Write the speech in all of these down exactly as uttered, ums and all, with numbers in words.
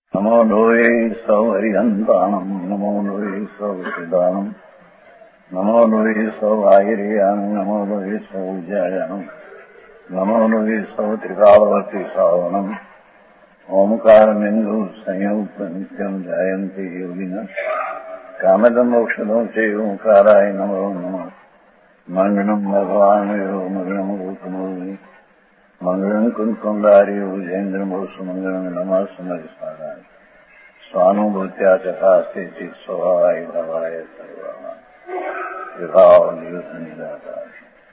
નમો લોહે સૌ હરિહંતાણમ નમો લોહે સૌ સિદ્ધાણમ નમો લોહે સૌ આયર્યાણમ નમો લોહે સૌ જયાણમ નમો લોહે સૌ ત્રિકાળવતી શ્રાવણમ ઓમકાર બિંદુ સંયુક્ત નિત્યમ જાયંતિ યોગિન કામદમ મોક્ષદો છે ઓંકારાય નમો નમઃ મંગળમ ભગવાન મંગળમ ગૌતમોની મંગળમ કુંકુંડારી ઉજેન્દ્રમોસુ મંગળમ નમઃ સમયસ્મરાય સ્વાનુભૂત્યા ચકાસ્તે ચિત સ્વભાવાય ભાવાય સર્વમાં વિભાવ નિયુત નિરાકાર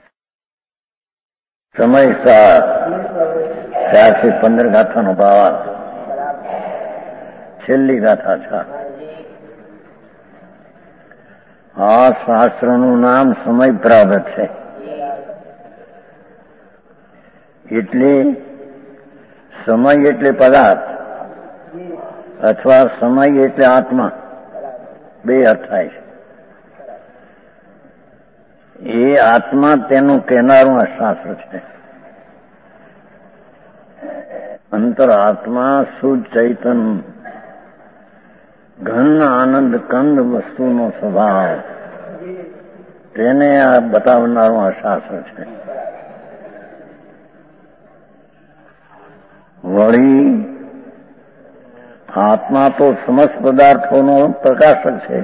સમય સાત ચારથી પંદર ગાથાનો ભાવાર્થ. છેલ્લી ગાથા છે. આ શાસ્ત્રનું નામ સમય પ્રાપ્ત છે. એટલે સમય એટલે પદાર્થ અથવા સમય એટલે આત્મા, બે અર્થ થાય છે. એ આત્મા તેનું કહેનારું આ શાસ્ત્ર છે. અંતર આત્મા શુદ્ધ ચૈતન ઘન આનંદ કંદ વસ્તુનો સ્વભાવ, તેને આ બતાવનારું આ શાસ્ત્ર છે. વળી આત્મા તો સમસ્ત પદાર્થોનો પ્રકાશક છે.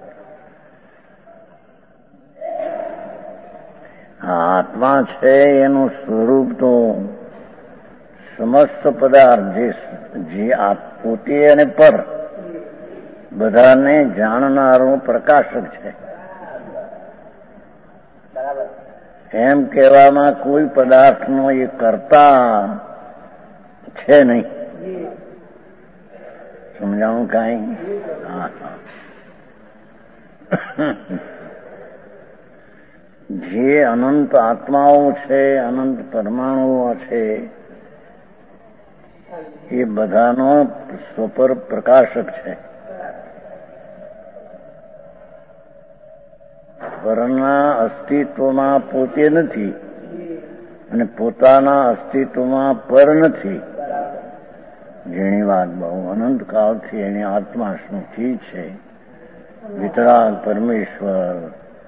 આત્મા છે એનું સ્વરૂપ તો સમસ્ત પદાર્થ જે જે પોતે અને પર બધાને જાણનારો પ્રકાશક છે. એમ કહેવામાં કોઈ પદાર્થનો એ કર્તા છે નહીં. સમજાણું કાંઈ? હા જે અનંત આત્માઓ છે, અનંત પરમાણુઓ છે, એ બધાનો સ્વપર પ્રકાશક છે. પરના અસ્તિત્વમાં પોતે નથી અને પોતાના અસ્તિત્વમાં પર નથી. જેની વાત બહુ અનંત કાળથી એની આત્મા શું છે. વિતરાગ પરમેશ્વર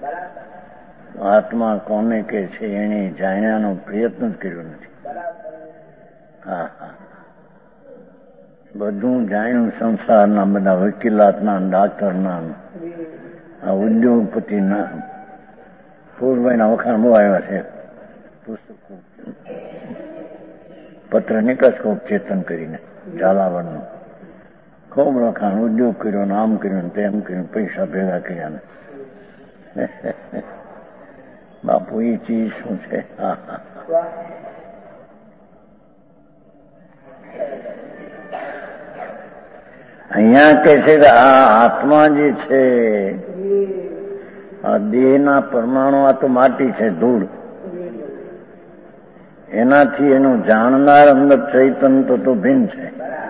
આત્મા કોને કે છે એને જાણ્યાનો પ્રયત્ન જ કર્યો નથી. હા હા બધું જાણ્યું સંસારના બધા વકીલાતના, ડાક્ટરના, આ ઉદ્યોગપતિના. ફૂલભાઈના વખાણ બહુ આવ્યા છે. પુસ્તકો પત્ર નિકસ્કોપ ચેતન કરીને ઝાલાવાડનું ખૂબ લખાણ. ઉદ્યોગ કર્યો ને આમ કર્યું ને તેમ કર્યું, પૈસા ભેગા કર્યા ને બાપુ એ ચીજ શું છે? હા હા અહીંયા કે છે કે આ આત્મા જે છે, આ દેહના પરમાણુ, આ તો માટી છે, ધૂળ. એનાથી એનું જાણનાર અંદર ચૈતન તત્વ ભિન્ન છે.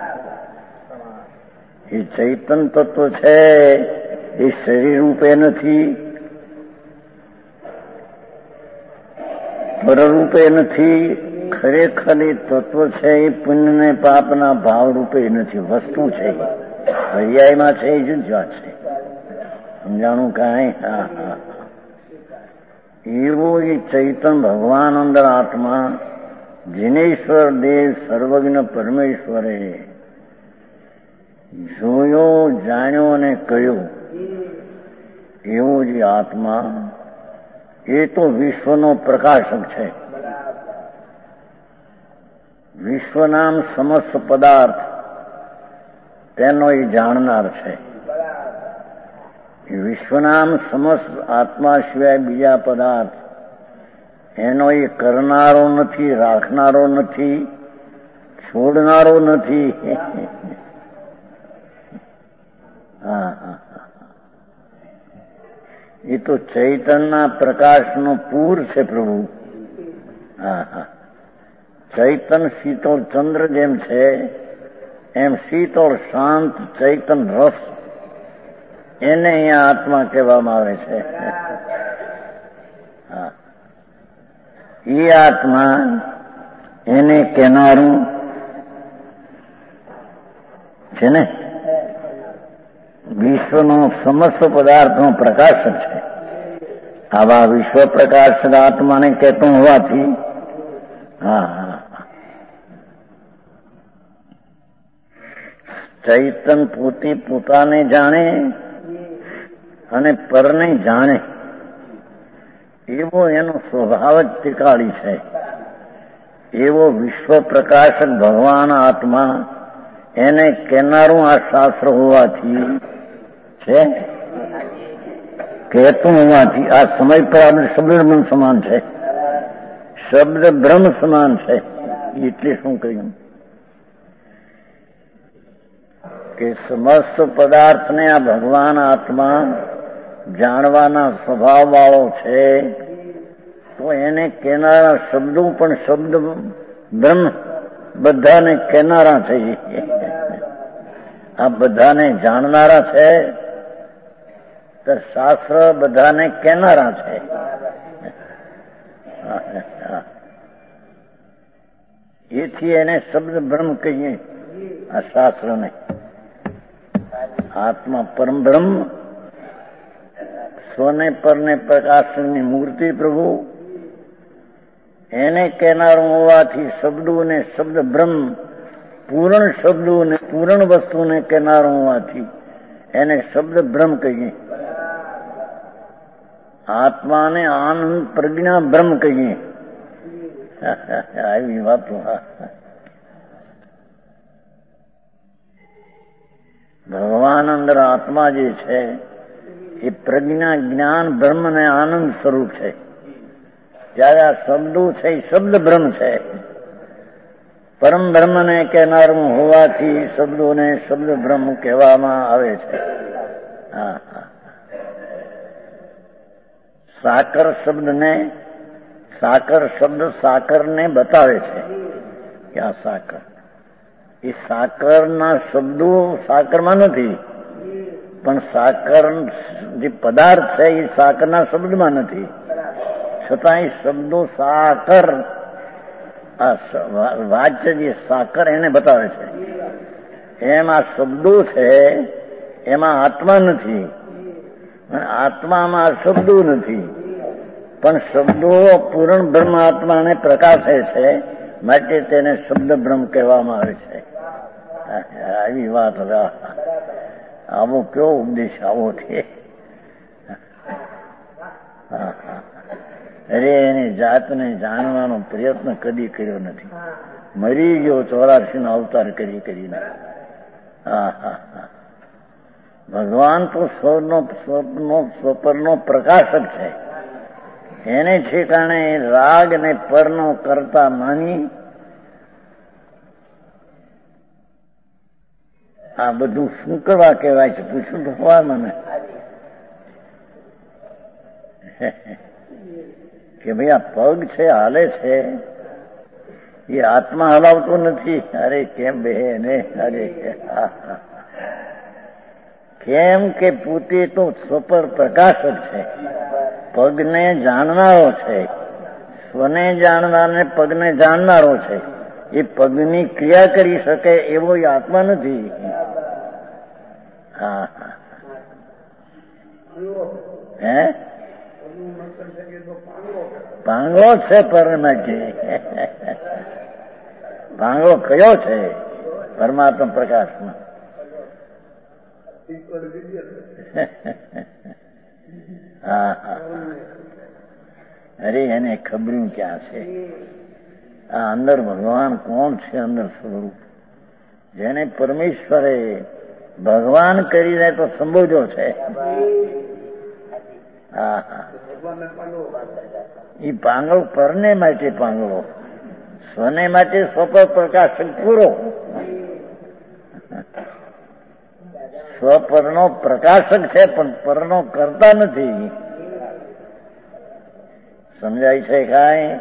એ ચૈતન તત્વ છે એ શરીર રૂપે નથી, પરરૂપે નથી. ખરેખર એ તત્વ છે એ પુણ્ય ને પાપના ભાવ રૂપે નથી, વસ્તુ છે. પર્યાયમાં છે એ જુદી વાત છે. સમજાણું કાંઈ? હા હા એવો એ ચૈતન ભગવાન અંદર આત્મા, જીનેશ્વર દેવ સર્વજ્ઞ પરમેશ્વરે જોયો, જાણ્યો અને કહ્યો એવો જે આત્મા, એ તો વિશ્વનો પ્રકાશક છે. વિશ્વનામ સમસ્ત પદાર્થ તેનો એ જાણનાર છે. વિશ્વનામ સમસ્ત આત્મા સિવાય બીજા પદાર્થ એનો એ કરનારો નથી, રાખનારો નથી, છોડનારો નથી. હા હા એ તો ચૈતનના પ્રકાશનો પૂર છે પ્રભુ. હા હા ચૈતન શીતળ ચંદ્ર જેમ છે એમ શીતળ શાંત ચૈતન રસ, એને અહીંયા આત્મા કહેવામાં આવે છે. હા એ આત્મા એને કહેનારું છે ને, વિશ્વનો સમસ્ત પદાર્થનો પ્રકાશક છે. આવા વિશ્વ પ્રકાશક આત્માને કહેતો હોવાથી હા હા ચૈતન પોતે પોતાને જાણે અને પરને જાણે એવો એનો સ્વભાવ જ ટીકાળી છે. એવો વિશ્વ પ્રકાશક ભગવાન આત્મા એને કેનારું આ શાસ્ત્ર હોવાથી છે, કહેતું હોવાથી આ સમય પર આપણે શબ્દ બ્રહ્મ સમાન છે, શબ્દ બ્રહ્મ સમાન છે. એટલે શું કહ્યું કે સમસ્ત પદાર્થને આ ભગવાન આત્મા જાણવાના સ્વભાવ વાળો છે, તો એને કેનારા શબ્દો પણ શબ્દ બ્રહ્મ બધાને કેનારા છે. આ બધાને જાણનારા છે તો શાસ્ત્ર બધાને કેનારા છે. એથી એને શબ્દ બ્રહ્મ કહીએ. આ શાસ્ત્રને આત્મા પરમ બ્રહ્મ, સ્વને પરને પ્રકાશની મૂર્તિ પ્રભુ, એને કહેનારું હોવાથી શબ્દોને શબ્દ બ્રહ્મ, પૂર્ણ શબ્દોને પૂર્ણ વસ્તુને કહેનારું હોવાથી એને શબ્દ બ્રહ્મ કહીએ. આત્માને આનંદ પ્રજ્ઞા બ્રહ્મ કહીએ. આવી વાતો. ભગવાન અંદર આત્મા જે છે એ પ્રજ્ઞા જ્ઞાન બ્રહ્મ ને આનંદ સ્વરૂપ છે. ત્યારે આ શબ્દો છે એ શબ્દ બ્રહ્મ છે. પરમ બ્રહ્મને કહેનારું હોવાથી શબ્દોને શબ્દ બ્રહ્મ કહેવામાં આવે છે. હા હા સાકર શબ્દને સાકર શબ્દ સાકરને બતાવે છે કે આ સાકર, એ સાકરના શબ્દો સાકરમાં નથી, પણ સાકર જે પદાર્થ છે એ સાકરના શબ્દમાં નથી, છતાં એ શબ્દો સાકર, આ વાચ્ય જે સાકર એને બતાવે છે. એમ આ શબ્દો છે એમાં આત્મા નથી, આત્મામાં આ શબ્દો નથી, પણ શબ્દો પૂર્ણ બ્રહ્મ આત્માને પ્રકાશે છે, માટે તેને શબ્દ બ્રહ્મ કહેવામાં આવે છે. આવી વાત. હવે આવો કયો ઉપદેશ આવો છે? અરે એની જાતને જાણવાનો પ્રયત્ન કદી કર્યો નથી. મરી ગયો ચોરાશી નો અવતાર કરી કરીને. હા હા હા ભગવાન તો સ્વનો સ્વનો સ્વપરનો પ્રકાશક છે. એને ઠેકાણે રાગ ને પરનો કરતા માની આ બધું શું કરવા કહેવાય છે? પૂછું તો હોય મને કે ભાઈ આ પગ છે હાલે છે એ આત્મા હલાવતો નથી. અરે કેમ બહેને, અરે કેમ કે પોતે તો સ્વપર પ્રકાશક છે, પગને જાણનારો છે, સ્વને જાણનારને પગને જાણનારો છે. એ પગની ક્રિયા કરી શકે એવો એ આત્મા નથી. હા હે પાંગળો છે પરમાત્મા. પાંગળો કયો છે? પરમાત્મા પ્રકાશમાં. હા હા અરે એને ખબર્યું ક્યાં છે? આ અંદર ભગવાન કોણ છે? અંદર સ્વરૂપ જેને પરમેશ્વરે ભગવાન કરીને તો સંબોધ્યો છે. હા હા એ પાંગળો પરને માટે પાંગળો, સ્વને માટે સ્વપર પ્રકાશક પૂરો. સ્વપરનો પ્રકાશક છે પણ પરનો કરતા નથી. સમજાય છે કાંઈ?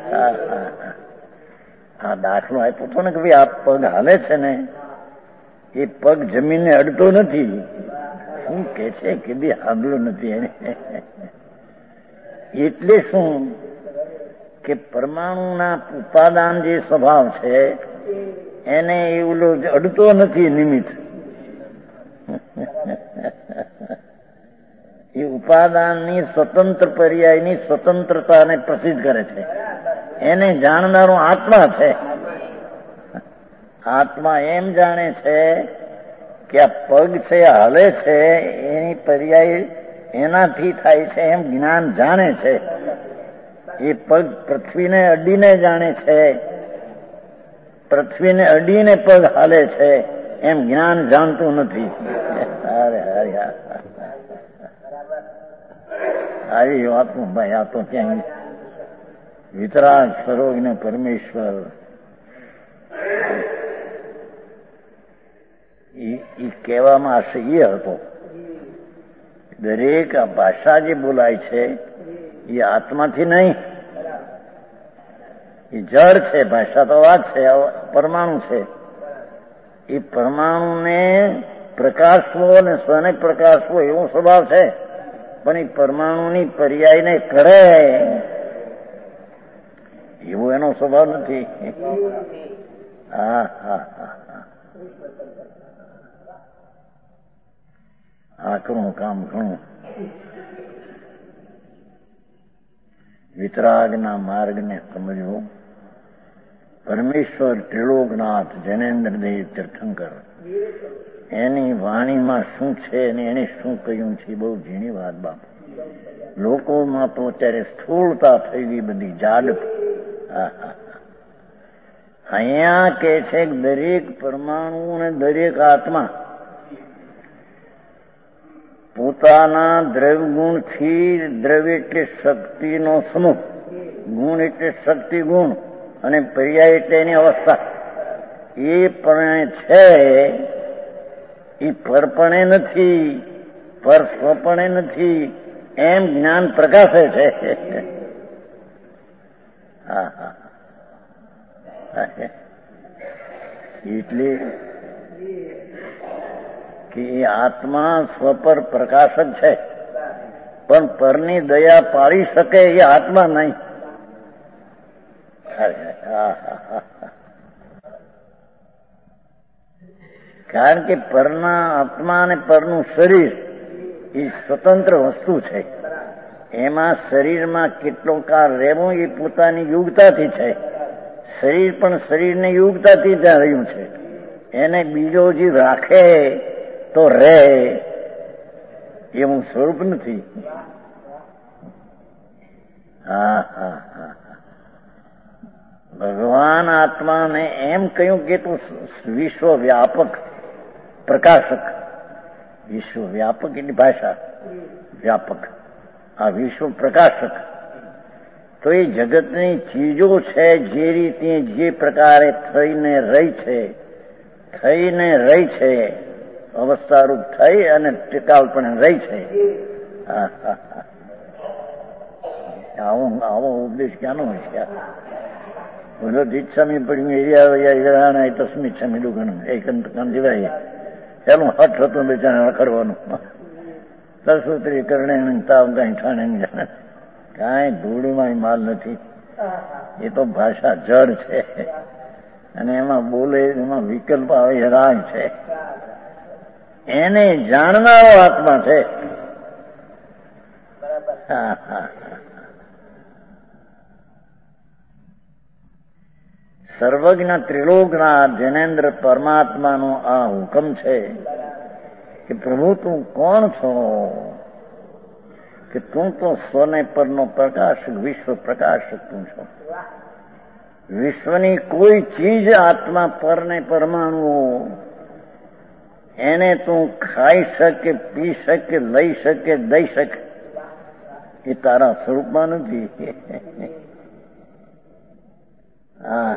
આ દાખલો આપ્યો હતો ને કે ભાઈ આ પગ હાલે છે ને એ પગ જમીનને અડતો નથી. શું કે છે કે બી સાંભળ્યું નથી એને. એટલે શું કે પરમાણુના ઉપાદાન જે સ્વભાવ છે એને એવું અડતો નથી નિમિત્ત, એ ઉપાદાનની સ્વતંત્ર પર્યાયની સ્વતંત્રતાને પ્રસિદ્ધ કરે છે. એને જાણનારો આત્મા છે. આત્મા એમ જાણે છે કે આ પગ છે હલે છે એની પર્યાય એનાથી થાય છે એમ જ્ઞાન જાણે છે. એ પગ પૃથ્વીને અડીને જાણે છે, પૃથ્વીને અડીને પગ હાલે છે એમ જ્ઞાન જાણતું નથી. અરે હરે આવી વાતો ભાઈ, આ તો ક્યાંય વિતરાગ સરોજને પરમેશ્વર એ કહેવામાં આશય એ હતો. દરેક આ ભાષા જે બોલાય છે એ આત્માથી નહીં, એ જળ છે. ભાષા તો વાત છે, પરમાણુ છે. એ પરમાણુને પ્રકાશવો અને સ્વને પ્રકાશવો એવો સ્વભાવ છે, પણ એ પરમાણુની પર્યાયને કરે એવો એનો સ્વભાવ નથી. હા હા હા આકરું કામ ઘણું. વિતરાગના માર્ગને સમજવો. પરમેશ્વર ત્રિલોકનાથ જૈનેન્દ્રદેવ તીર્થંકર એની વાણીમાં શું છે અને એને શું કહ્યું છે બહુ ઝીણી વાત બાપ. લોકોમાં તો અત્યારે સ્થૂળતા થઈ ગઈ બધી જાડ. અહીંયા કે છે દરેક પરમાણુ અને દરેક આત્મા પોતાના દ્રવ્ય ગુણથી, દ્રવ્ય એટલે શક્તિનો સમૂહ, ગુણ એટલે શક્તિ ગુણ અને પર્યાય એટલે એની અવસ્થા, એ પણ છે. એ પરપણે નથી, પર સ્વપણે નથી એમ જ્ઞાન પ્રકાશે છે. હા હા એટલે કે એ આત્મા સ્વપર પ્રકાશક છે, પણ પરની દયા પાળી શકે એ આત્મા નહીં. કારણ કે પરના આત્મા અને પરનું શરીર એ સ્વતંત્ર વસ્તુ છે. એમાં શરીરમાં કેટલો કાળ રહેવું એ પોતાની યોગ્યતાથી છે. શરીર પણ શરીરની યોગ્યતાથી ત્યાં રહ્યું છે. એને બીજો જીવ રાખે તો રહે એવું સ્વરૂપ નથી. હા હા હા ભગવાન આત્માને એમ કહ્યું કે તું વિશ્વ વ્યાપક પ્રકાશક. વિશ્વ વ્યાપક એની ભાષા વ્યાપક, આ વિશ્વ પ્રકાશક. તો એ જગતની ચીજો છે જે રીતે જે પ્રકારે થઈને રહી છે, થઈને રહી છે, અવસ્થારૂપ થઈ અને ટીકાવપણે રહી છે. આવો આવો ઉપદેશ ક્યાંનો હોય છે? બોલો દીક્ષામી પડ્યું એરિયા તસ્મી છમી દુગણ એક જીવાય ચાલું હઠ હતું બેચાને રખડવાનું. સરસ્વતી કરણે તાવ કઈ ઠાણે કાંઈ ધૂળમાં માલ નથી. એ તો ભાષા જડ છે અને એમાં બોલે એમાં વિકલ્પ આવે રાગ છે. એને જાણનારો આત્મા છે. હા હા સર્વજ્ઞ ત્રિલોકના જૈનેન્દ્ર પરમાત્માનો આ હુકમ છે કે પ્રભુ તું કોણ છો? કે તું તો સ્વને પરનો પ્રકાશક, વિશ્વ પ્રકાશક તું છો. વિશ્વની કોઈ ચીજ આત્મા પરને પરમાણુઓ એને તું ખાઈ શકે, પી શકે, લઈ શકે, દઈ શકે એ તારા સ્વરૂપમાં નથી. હા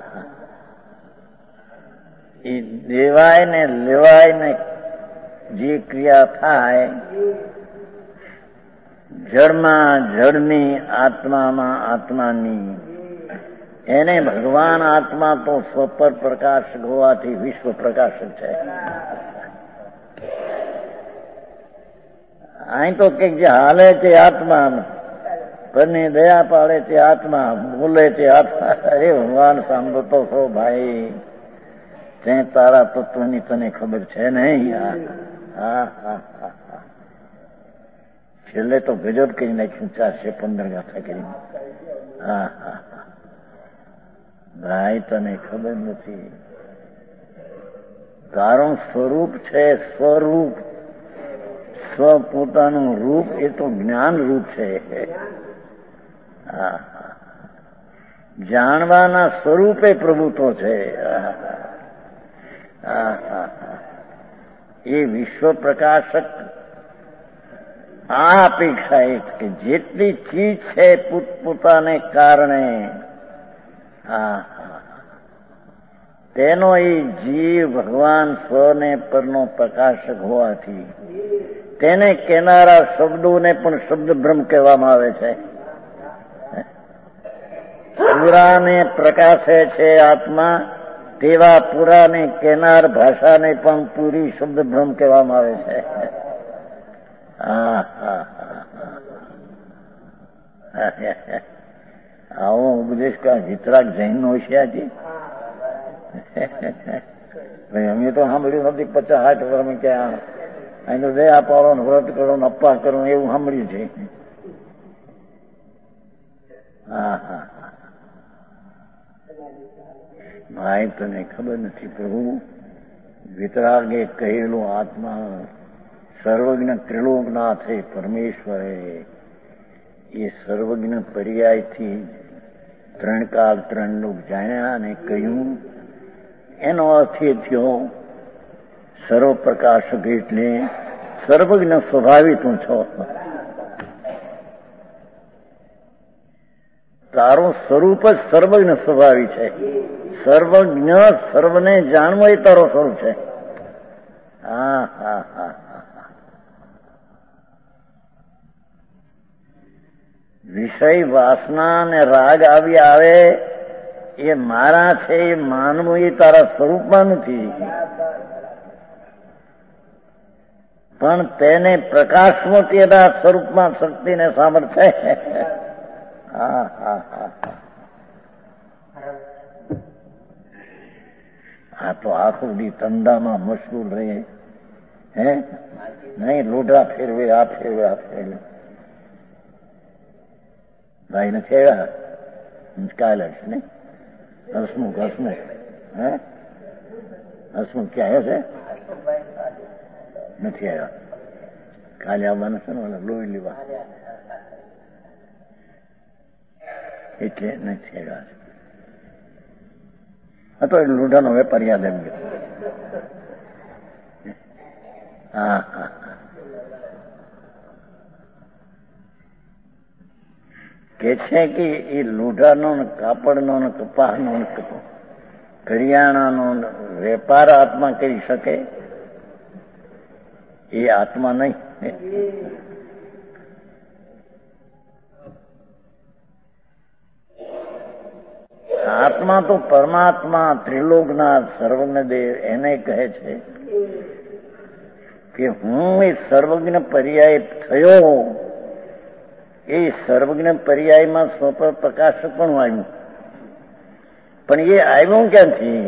એ દેવાય ને લેવાય ને જે ક્રિયા થાય જળમાં જળની, આત્મામાં આત્માની, એને ભગવાન આત્મા તો સ્વપર પ્રકાશક હોવાથી વિશ્વ પ્રકાશક છે. અહીં તો કઈક જે હાલે તે આત્મા, પરની દયા પાડે તે આત્મા, બોલે તે આત્મા. અરે ભગવાન સાંભળતો છો ભાઈ, તે તારા તત્વની તને ખબર છે નહીં. હા હા હા છેલ્લે તો ગજબ કરી નાખ્યું, ચારસે પંદર ગાથા કરી. હા હા હા ભાઈ, તને ખબર નથી, તારું સ્વરૂપ છે સ્વરૂપ. સ્વ પોતાનું રૂપ એ તો જ્ઞાન રૂપ છે. હા હા જાણવાના સ્વરૂપે પ્રભુત્વ છે. હા હા હા એ વિશ્વ પ્રકાશક આ અપેક્ષા એ કે જેટલી ચીજ છે પોતપોતાને કારણે, હા હા તેનો એ જીવ ભગવાન સ્વને પરનો પ્રકાશક હોવાથી તેને કેનારા શબ્દોને પણ શબ્દ બ્રહ્મ કહેવામાં આવે છે. પુરાને પ્રકાશે છે આત્મા, તેવા પુરાને કેનાર ભાષાને પણ પૂરી શબ્દ બ્રહ્મ કહેવામાં આવે છે. હા હા આવો ઉપદેશ કા વિતરાગ જૈન નો હોશિયારજી. ભાઈ અમે તો સાંભળ્યું નથી પચાસ સાઠ વર્ષ કે અહીં તો દયા પાડો ને વ્રત કરો ને અપ્પા કરો એવું સાંભળ્યું છે. હા હા ભાઈ તને ખબર નથી, પ્રભુ વિતરાગે કહેલું આત્મા સર્વજ્ઞ ત્રિલોકનાથ હે પરમેશ્વર હે, એ સર્વજ્ઞ પર્યાયથી ત્રણ કાળ ત્રણ લોક જાણ્યા અને કહ્યું. એનો અર્થ એ થયો સર્વ પ્રકાશક એટલે સર્વજ્ઞ સ્વભાવી તું છો. તારું સ્વરૂપ જ સર્વજ્ઞ સ્વભાવી છે. સર્વજ્ઞ સર્વને જાણવો એ તારો સ્વરૂપ છે. હા હા હા હા વિષય વાસના અને રાગ આવી આવે એ મારા છે એ માનવું એ તારા સ્વરૂપમાં નથી, પણ તેને પ્રકાશમાં તેના સ્વરૂપમાં શક્તિને સામર્થ્ય છે. હા હા હા આ તો આખો દી ધંધામાં મશગુલ રહે હે નહીં, લોઢા ફેરવે આ ફેરવે આ ફેરવે. ભાઈ નથી આવ્યા કાલે છે ને હસમુખ હસમુખ હે હસમુખ ક્યાં આવ્યો છે? નથી આવ્યા. કાલે આવવાનું છે ને લોહી લેવા એટલે નથી આવ્યા. હતો એ લોઢાનો વેપાર યાદ આવી ગયો. હા હા કે છે કે એ લોઢાનો ને કાપડનો ને કપાસનો ને કરિયાણાનો વેપાર આત્મા કરી શકે, એ આત્મા નહીં. આત્મા તો પરમાત્મા ત્રિલોકનાથ સર્વજ્ઞ દેવ એને કહે છે કે હું એ સર્વજ્ઞ પર્યાય થયો. એ સર્વજ્ઞ પર્યાયમાં સ્વપર પ્રકાશક પણ આવ્યું, પણ એ આવ્યું ક્યાંથી?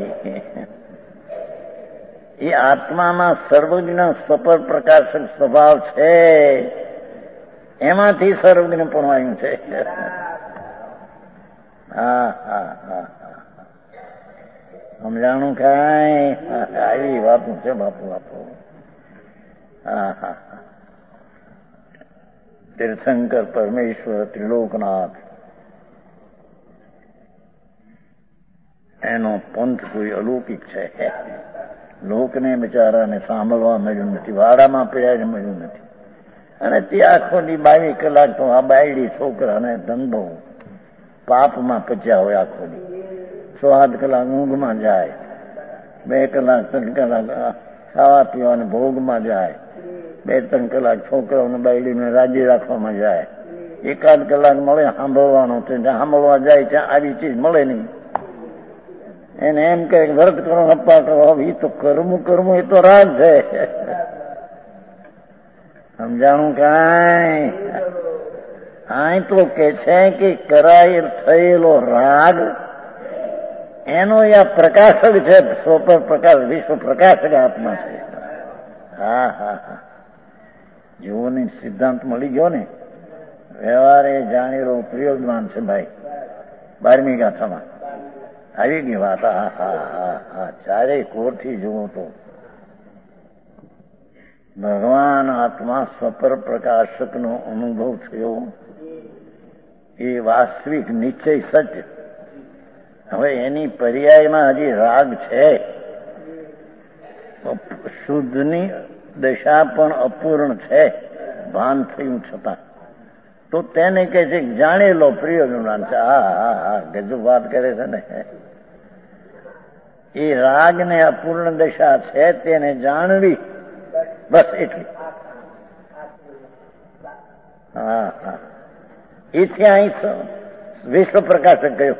એ આત્મામાં સર્વજ્ઞ સ્વપર પ્રકાશક સ્વભાવ છે, એમાંથી સર્વજ્ઞ પણ આવ્યું છે. હા હા હા સમજાણું કાંઈ? આવી વાતો છે બાપુ બાપુ. હા હા તીર્થંકર પરમેશ્વર ત્રિલોકનાથ એનો પંથ કોઈ અલૌકિક છે. લોકને બિચારાને સાંભળવા મળ્યું નથી, વાડામાં પીડાઈને મળ્યું નથી. અને તે આખો દી બાવીસ કલાક તો આ બાયડી છોકરાને ધંધો પાપમાં પચ્યા હોય. આખો દી સો સાત કલાક ઊંઘમાં જાય, બે કલાક ત્રણ કલાક ખાવા પીવાને ભોગમાં જાય, બે ત્રણ કલાક છોકરાઓને બાયડીને રાજી રાખવામાં જાય, એકાદ કલાક મળે સાંભળવાનો, સાંભળવા જાય ત્યાં આવી ચીજ મળે નહીં. એને એમ કે વ્રત કરો અપ્પા કરો, એ તો કરવું કરવું એ તો રાગ છે. સમજાણું કાંઈ? આ તો કે છે કે કરાય થયેલો રાગ એનો આ પ્રકાશક છે, સ્વપર પ્રકાશ વિશ્વ પ્રકાશક આત્મા છે. હા હા હા જીવોની સિદ્ધાંત મળી ગયો ને, વ્યવહાર એ જાણેલો પ્રયોગમાન છે ભાઈ. બારમી ગાથામાં આવી ગઈ વાત. હા હા હા હા ચારેય કોરથી જુઓ તો ભગવાન આત્મા સ્વપર પ્રકાશકનો અનુભવ થયો એ વાસ્તવિક નિશ્ચય સત્ય. હવે એની પર્યાયમાં હજી રાગ છે. શુદ્ધની દશા પણ અપૂર્ણ છે ભાન થયું છતાં, તો તેને કહે છે જાણેલો પ્રિય જ્ઞાન છે. હા હા હા ગજબ વાત કરે છે ને. એ રાગ ને અપૂર્ણ દશા છે તેને જાણવી, બસ એટલી. હા હા એથી અહીં વિશ્વ પ્રકાશક ગયો.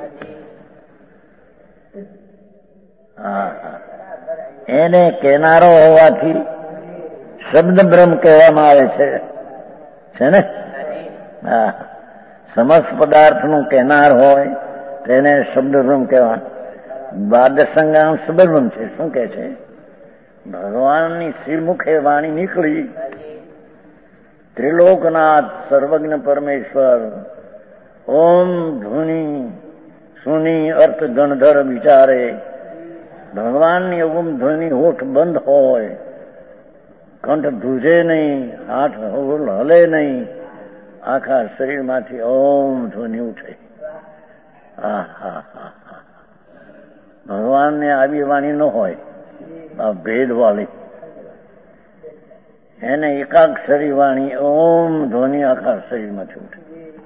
હા હા એને કેનારો હોવાથી શબ્દ બ્રહ્મ કહેવામાં આવે છે છે ને. હા સમસ્ત પદાર્થનું કેનાર હોય તેને શબ્દ બ્રહ્મ કહેવાય. દ્વાદશંગામ શબ્દ બ્રહ્મ છે. શું કે છે? ભગવાનની શ્રીમુખે વાણી નીકળી. ત્રિલોકનાથ સર્વજ્ઞ પરમેશ્વર ઓમ ધુનિ સુની અર્થ ગણધર વિચારે. ભગવાનની ઓમ ધ્વનિ હોઠ બંધ હોય, કંઠ ધ્રુજે નહીં, હાથ હલે નહીં, આખા શરીરમાંથી ઓમ ધ્વનિ ઉઠે. હા હા હા હા ભગવાનને આવી વાણી ન હોય આ ભેદવાળી. એને એકાક્ષરી વાણી ઓમ ધ્વનિ આખા શરીરમાંથી ઉઠે.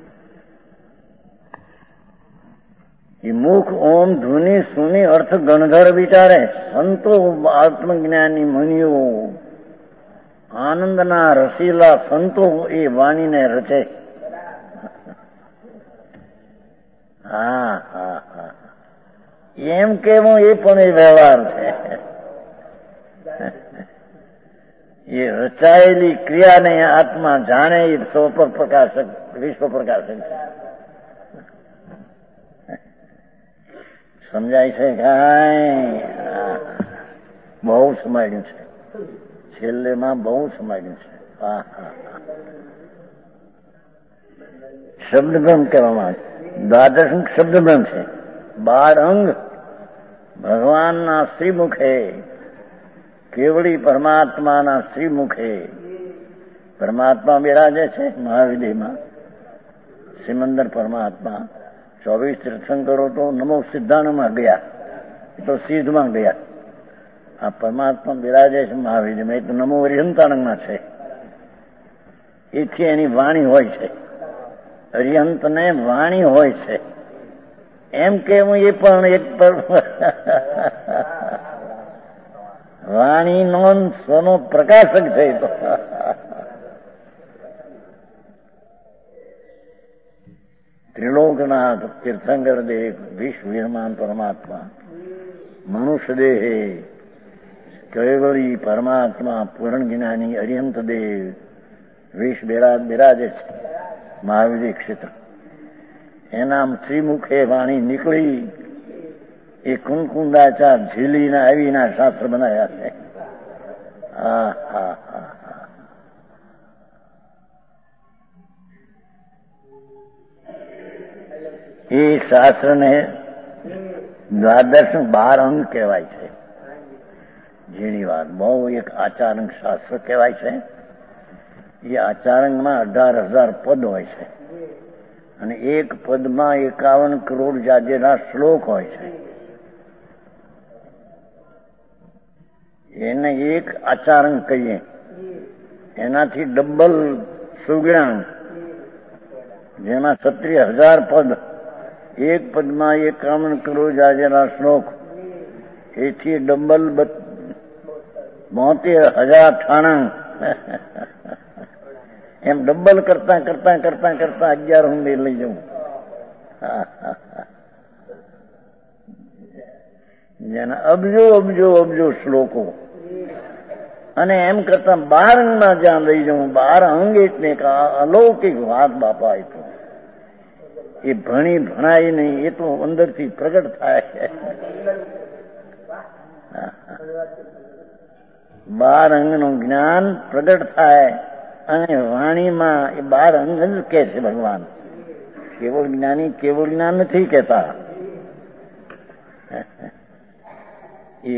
એ મુખ ઓમ ધ્વનિ સુની અર્થ ગણધર વિચારે. સંતો આત્મજ્ઞાની મુનિઓ આનંદના રસીલા સંતો એ વાણીને રચે. હા હા હા એમ કેવું એ પણ એ વ્યવહાર છે. એ રચાયેલી ક્રિયાને આત્મા જાણે એ સ્વપર પ્રકાશક વિશ્વ પ્રકાશક છે. સમજાય છે કાંઈ? બહુ સમાયું છે. છેલ્લેમાં બહુ સમાયું છે. હા હા શબ્દ બ્રહ્મ કહેવામાં આવે. દ્વાદશ અંગ શબ્દ બ્રહ્મ છે. બાર અંગ ભગવાનના શ્રીમુખે, કેવળી પરમાત્માના શ્રીમુખે પરમાત્મા બિરાજે છે. મહાવિધિમાં સિમંદર પરમાત્મા ચોવીસ તીર્થંકરો તો નમો સિદ્ધાંતમાં ગયા, એ તો સિદ્ધમાં ગયા. આ પરમાત્મા બિરાજે છે મહાવિધિમાં, એ તો નમો અરિહંતાનંદમાં છે. એથી એની વાણી હોય છે. અરિહંતને વાણી હોય છે એમ કેવું એ પણ એક વાણી નો સ્વનો પ્રકાશક છે. તો ત્રિલોકનાથ તીર્થંકર દેવ વિશ્વ વિરમાન પરમાત્મા મનુષ્ય દેહે કેવળી પરમાત્મા પૂર્ણ જ્ઞાની અરિહંત દેવ વિશ્વ બિરાજે છે મહાવિધિ ક્ષેત્ર. એના શ્રીમુખે વાણી નીકળી. એ કુંકુંદાચાર ઝીલીના આવીના શાસ્ત્ર બનાવ્યા છે. હા હા હા હા એ શાસ્ત્રને દ્વાદશ બાર અંગ કહેવાય છે. ઝીણી વાત બહુ એક આચારંગ શાસ્ત્ર કહેવાય છે. એ આચારંગમાં અઢાર હજાર પદ હોય છે અને એક પદમાં એકાવન કરોડ જાજેના શ્લોક હોય છે. એને એક આચારંગ કહીએ. એનાથી ડબલ સુગણાંગ, જેમાં સત્રીસ હજાર પદ, એક પદમાં એકાવન કરોડ જાજેના શ્લોક, એથી ડબલ બોતેર હજાર ઠાણા. એમ ડબલ કરતા કરતા કરતા કરતા અગિયાર સુધી લઈ જવું. જેના અબજો અબજો અબજો શ્લોકો, અને એમ કરતા બાર અંગમાં જ્યાં લઈ જવું. બાર અંગ એટલે અલૌકિક વાત બાપા. એ તો એ ભણી ભણાય નહીં, એ તો અંદરથી પ્રગટ થાય. બાર અંગનું જ્ઞાન પ્રગટ થાય અને વાણીમાં એ બાર અંગ જ કે છે ભગવાન. કેવળ જ્ઞાની કેવળ જ્ઞાન નથી કહેતા, એ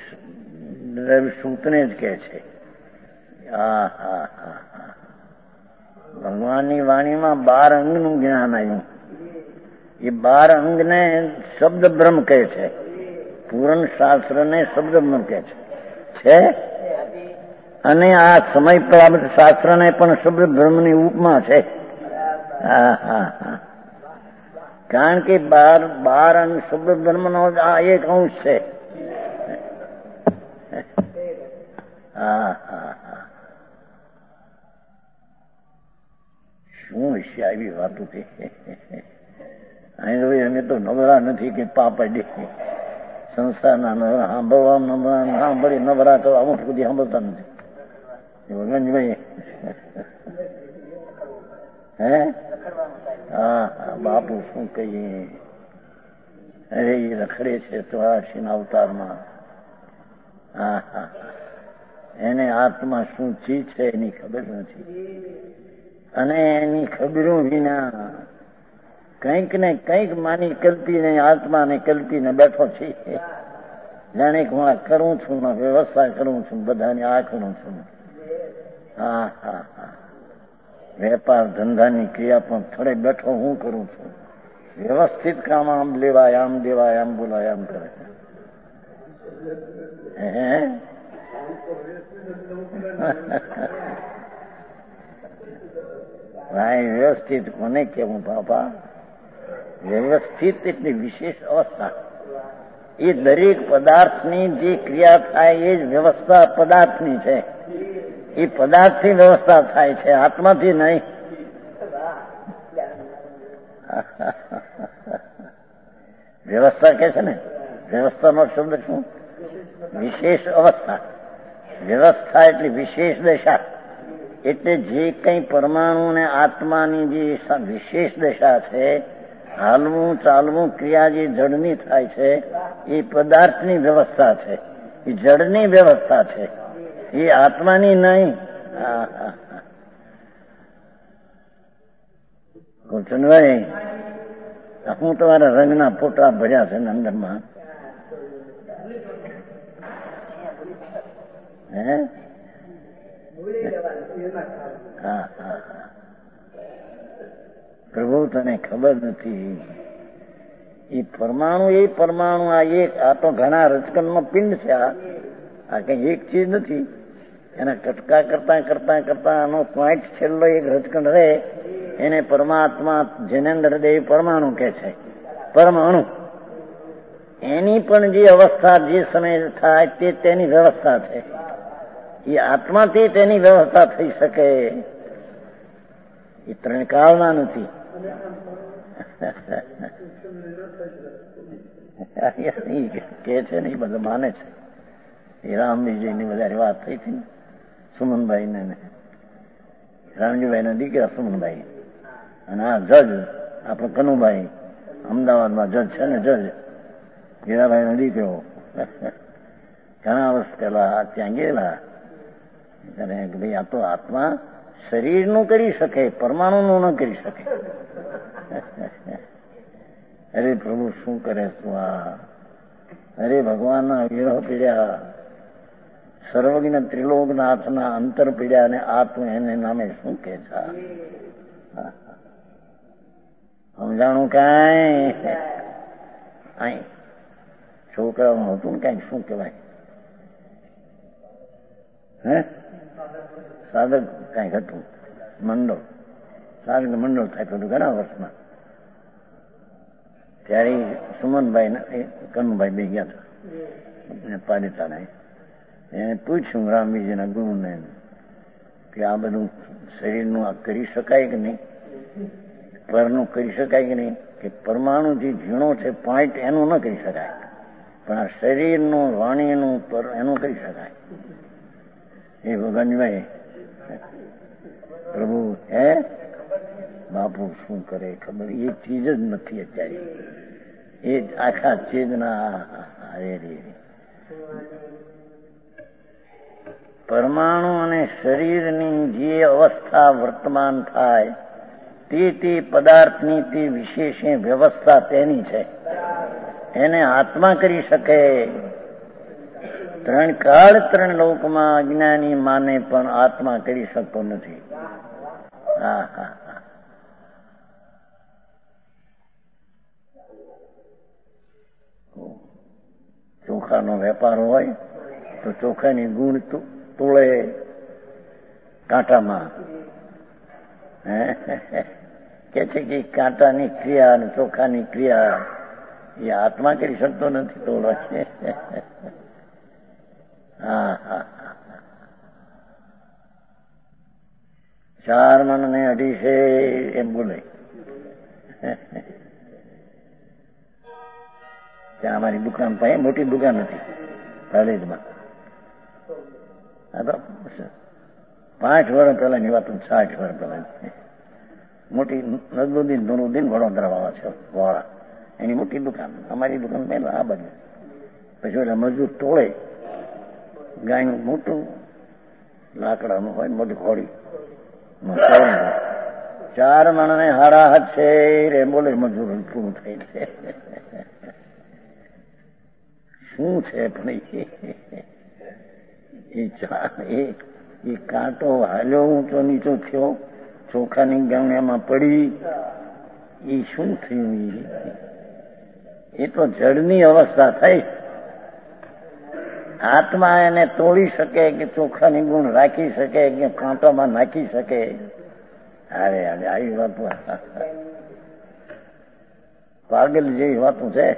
સૂતને જ કે છે. હા હા હા હા ભગવાનની વાણીમાં બાર અંગનું જ્ઞાન આવ્યું. એ બાર અંગને શબ્દ બ્રહ્મ કહે છે. પૂરણ શાસ્ત્રને શબ્દ બ્રહ્મ કહે છે છે અને આ સમય પ્રાપ્ત શાસ્ત્રને પણ શબ્દ બ્રહ્મની ઉપમા છે. હા હા હા કારણ કે બાર બાર અંગ શબ્દ બ્રહ્મનો આ એક અંશ છે. હા હા હા શું હશે આવી વાતો છે. અમે તો નવરા નથી કે પાપડી સંસારના નવરા સાંભળવા નવરા સાંભળી નવરા તો અમુક સુધી સાંભળતા નથી. ગંજભાઈ હે હા હા બાપુ શું કહીએ. અરે એ રખડે છે ચોરાશી અવતારમાં. હા હા એને આત્મા શું ચીજ છે એની ખબર નથી. અને એની ખબરો વિના કંઈક ને કંઈક માની કલ્પીને આત્માને કલ્પીને બેઠો છે. જાણે કે હું આ કરું છું ને વ્યવસ્થા કરું છું, બધાને આ કરું છું. હા હા હા વેપાર ધંધાની ક્રિયા પણ થોડે બેઠો હું કરું છું. વ્યવસ્થિત કામ આમ લેવાય આમ દેવાય આમ બોલાય આમ કરે. હે ભાઈ વ્યવસ્થિત કોને કેવું બાપા? વ્યવસ્થિત એટલે વિશેષ અવસ્થા. એ દરેક પદાર્થની જે ક્રિયા થાય એ જ વ્યવસ્થા પદાર્થની છે. એ પદાર્થથી વ્યવસ્થા થાય છે, આત્માથી નહીં. વ્યવસ્થા કે છે ને, વ્યવસ્થાનો શબ્દ શું? વિશેષ અવસ્થા. વ્યવસ્થા એટલે વિશેષ દશા. એટલે જે કંઈ પરમાણુ ને આત્માની જે વિશેષ દશા છે, હાલવું ચાલવું ક્રિયા જે જડની થાય છે, એ પદાર્થની વ્યવસ્થા છે. એ જડની વ્યવસ્થા છે, એ આત્માની નહીં. હા હા ગોચનભાઈ, હું તમારા રંગના ફોટા ભર્યા છે અંદરમાં. હે હા હા પ્રભુ તને ખબર નથી. એ પરમાણુ એ પરમાણુ આ એક આ તો ઘણા રજકણનો પિંડ છે. આ આ કઈ એક ચીજ નથી. એના કટકા કરતા કરતા કરતા આનો પોઈન્ટ છેલ્લો એક રજકણ રહે એને પરમાત્મા જૈનેન્દ્ર દેવ પરમાણુ કે છે. પરમાણુ એની પણ જે અવસ્થા જે સમય થાય તે તેની વ્યવસ્થા છે. એ આત્માથી તેની વ્યવસ્થા થઈ શકે. એ ત્રણ કાળના નથી. કે છે ને એ બધું માને છે. એ રામજીની વધારે વાત થઈ હતી સુમનભાઈ ને રામજીભાઈ ના દીકરા સુમનભાઈ અને આ જજ આપણે કનુભાઈ અમદાવાદમાં જજ છે ને, જજ હીરાભાઈ નો દીકરો ઘણા વર્ષ પહેલા ત્યાં ગયેલા. ભાઈ આ તો આત્મા શરીરનું કરી શકે, પરમાણુનું ન કરી શકે. અરે પ્રભુ શું કરે તું આ? અરે ભગવાનના વિરહ પીડ્યા, સર્વજ્ઞ ત્રિલોકનાથના અંતર પીડ્યા અને આ તું એને નામે શું કે છે? સમજાણું કાંઈ? અહીં છોકરાઓનું હતું ને કાંઈક શું કહેવાય? હે સાધક કાંઈક હતું મંડળ, સાધક મંડળ થાય હતું ઘણા વર્ષમાં. ત્યારે સુમનભાઈ ને કનુભાઈ બે ગયા હતા પાલિતાણા. એને પૂછ્યું રામજીના ગુરુને કે આ બધું શરીરનું આ કરી શકાય કે નહીં, પરનું કરી શકાય કે નહીં? કે પરમાણુ જે ઝીણો છે પોઈન્ટ એનું ન કરી શકાય, પણ આ શરીરનું વાણીનું પર એનું કરી શકાય. એ ભગવાનભાઈ પ્રભુ હે બાપુ શું કરે ખબર? એ ચીજ જ નથી અત્યારે. એ જ આખા ચેતના. અરે રે પરમાણુ અને શરીરની જે અવસ્થા વર્તમાન થાય તે તે પદાર્થની તે વિશેષ વ્યવસ્થા તેની છે. એને આત્મા કરી શકે. ત્રણ કાળ ત્રણ લોકમાં અજ્ઞાની માને પણ આત્મા કરી શકતો નથી. હા હા હા. ચોખાનો વેપાર હોય તો ચોખાની ગુણ તોળે કાંટામાં. કે છે કે કાંટાની ક્રિયા અને ચોખાની ક્રિયા એ આત્મા કરી શકતો નથી તોડવા. હા હા. ચાર મણ ને અઢીસે એમ બોલે. ત્યાં અમારી દુકાન પાસે મોટી દુકાન હતી કોલેજમાં. પાંચ વર્ષ પહેલાની વાત, સાઠ વર્ષ પહેલા મોટી નજરુદ્દીન નુરુદ્દીન વડોદરા વાળા છે વાળા, એની મોટી દુકાન. અમારી દુકાન પહેલા આ બાજુ. પછી ઓલા મજૂર તોડે ગાયનું મોટું લાકડાનું હોય મોટી ઘોડી, ચાર માણસને હારા હાથ છે રે બોલે મજૂર પૂરું થાય છે. શું છે પણ એ કાંટો હાલ્યો ઊંચો નીચો થયો, ચોખાની ગામડામાં પડી, એ શું થયું? એ તો જળની અવસ્થા થઈ. આત્મા એને તોડી શકે કે ચોખાની ગુણ રાખી શકે કે કાંટોમાં નાખી શકે? અરે અરે આવી વાતો પાગલ જેવી વાતો છે.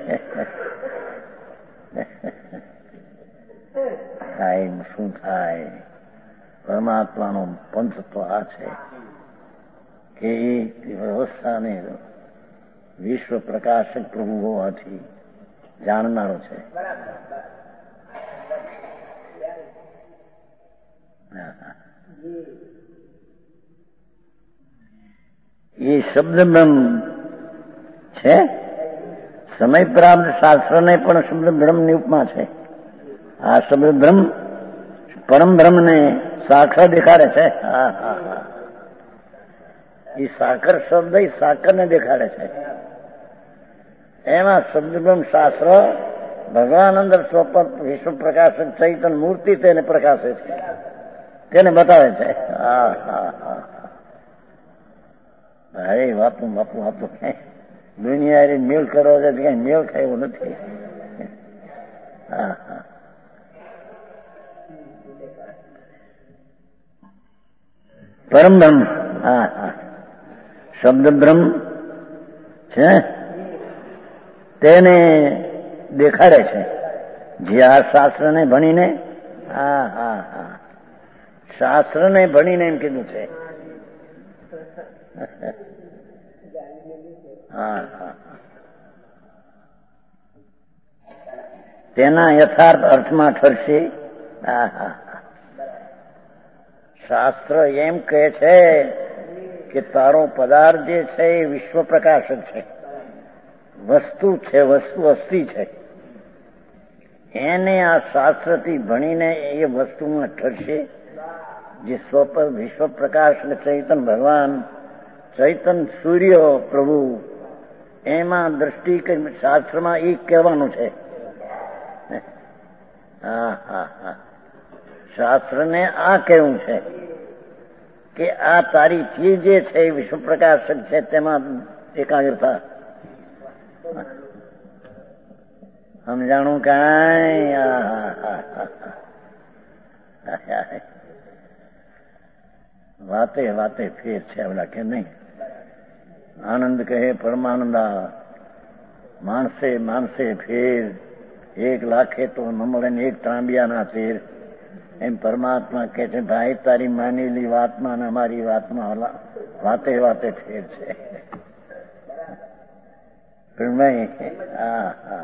થાય શું થાય? પરમાત્માનો પંથ તો આ છે કે એ વ્યવસ્થાને વિશ્વ પ્રકાશક પ્રભુ હોવાથી જાણનારો છે. એ શબ્દ બ્રહ્મ છે. સમય પ્રાપ્ત શાસ્ત્રને પણ શબ્દ બ્રહ્મની ઉપમા છે. આ શબ્દ બ્રહ્મ પરમ બ્રહ્મને સાખર દેખાડે છે. હા હા હા. એ સાકર શબ્દ સાકરને દેખાડે છે. એમાં શબ્દ બ્રહ્મ શાસ્ત્ર ભગવાન અંદર સ્વપત વિશ્વ પ્રકાશક ચૈતન મૂર્તિ તેને પ્રકાશે છે, તેને બતાવે છે. હા હા હા. અરે વાતું બાપુ વાતું દુનિયા મેળ કરો છે કઈ મેળ ખાય એવું નથી. હા હા. પરમ બ્રહ્મ. હા હા. શબ્દ બ્રહ્મ છે તેને દેખાડે છે જે આ શાસ્ત્રને ભણીને. હા હા હા. શાસ્ત્રને ભણીને એમ કીધું છે. હા હા. તેના યથાર્થ અર્થમાં ઠરશે. હા હા. શાસ્ત્ર એમ કહે છે કે તારો પદાર્થ જે છે એ વિશ્વ પ્રકાશક છે, વસ્તુ છે, વસ્તુ અસ્થિ છે. એને આ શાસ્ત્રથી ભણીને એ વસ્તુમાં ઠરશે જે સ્વપ વિશ્વ પ્રકાશ ચૈતન ભગવાન, ચૈતન સૂર્ય પ્રભુ, એમાં દ્રષ્ટિ શાસ્ત્રમાં એ કહેવાનું છે. હા હા હા. શાસ્ત્રને આ કહેવું છે કે આ તારી ચીજ જે છે એ વિશ્વ પ્રકાશક છે, તેમાં એકાગ્રતા. સમજાણું કાંઈ? વાતે વાતે ફેર છે ઓલા કે નહીં. આનંદ કહે પરમાનંદા, માણસે માણસે ફેર, એક લાખે તો ન મળે ને એક ત્રાંબિયાના શેર. એમ પરમાત્મા કે છે ભાઈ તારી માનેલી વાતમાં ને અમારી વાતમાં વાતે વાતે ફેર છે. હા હા.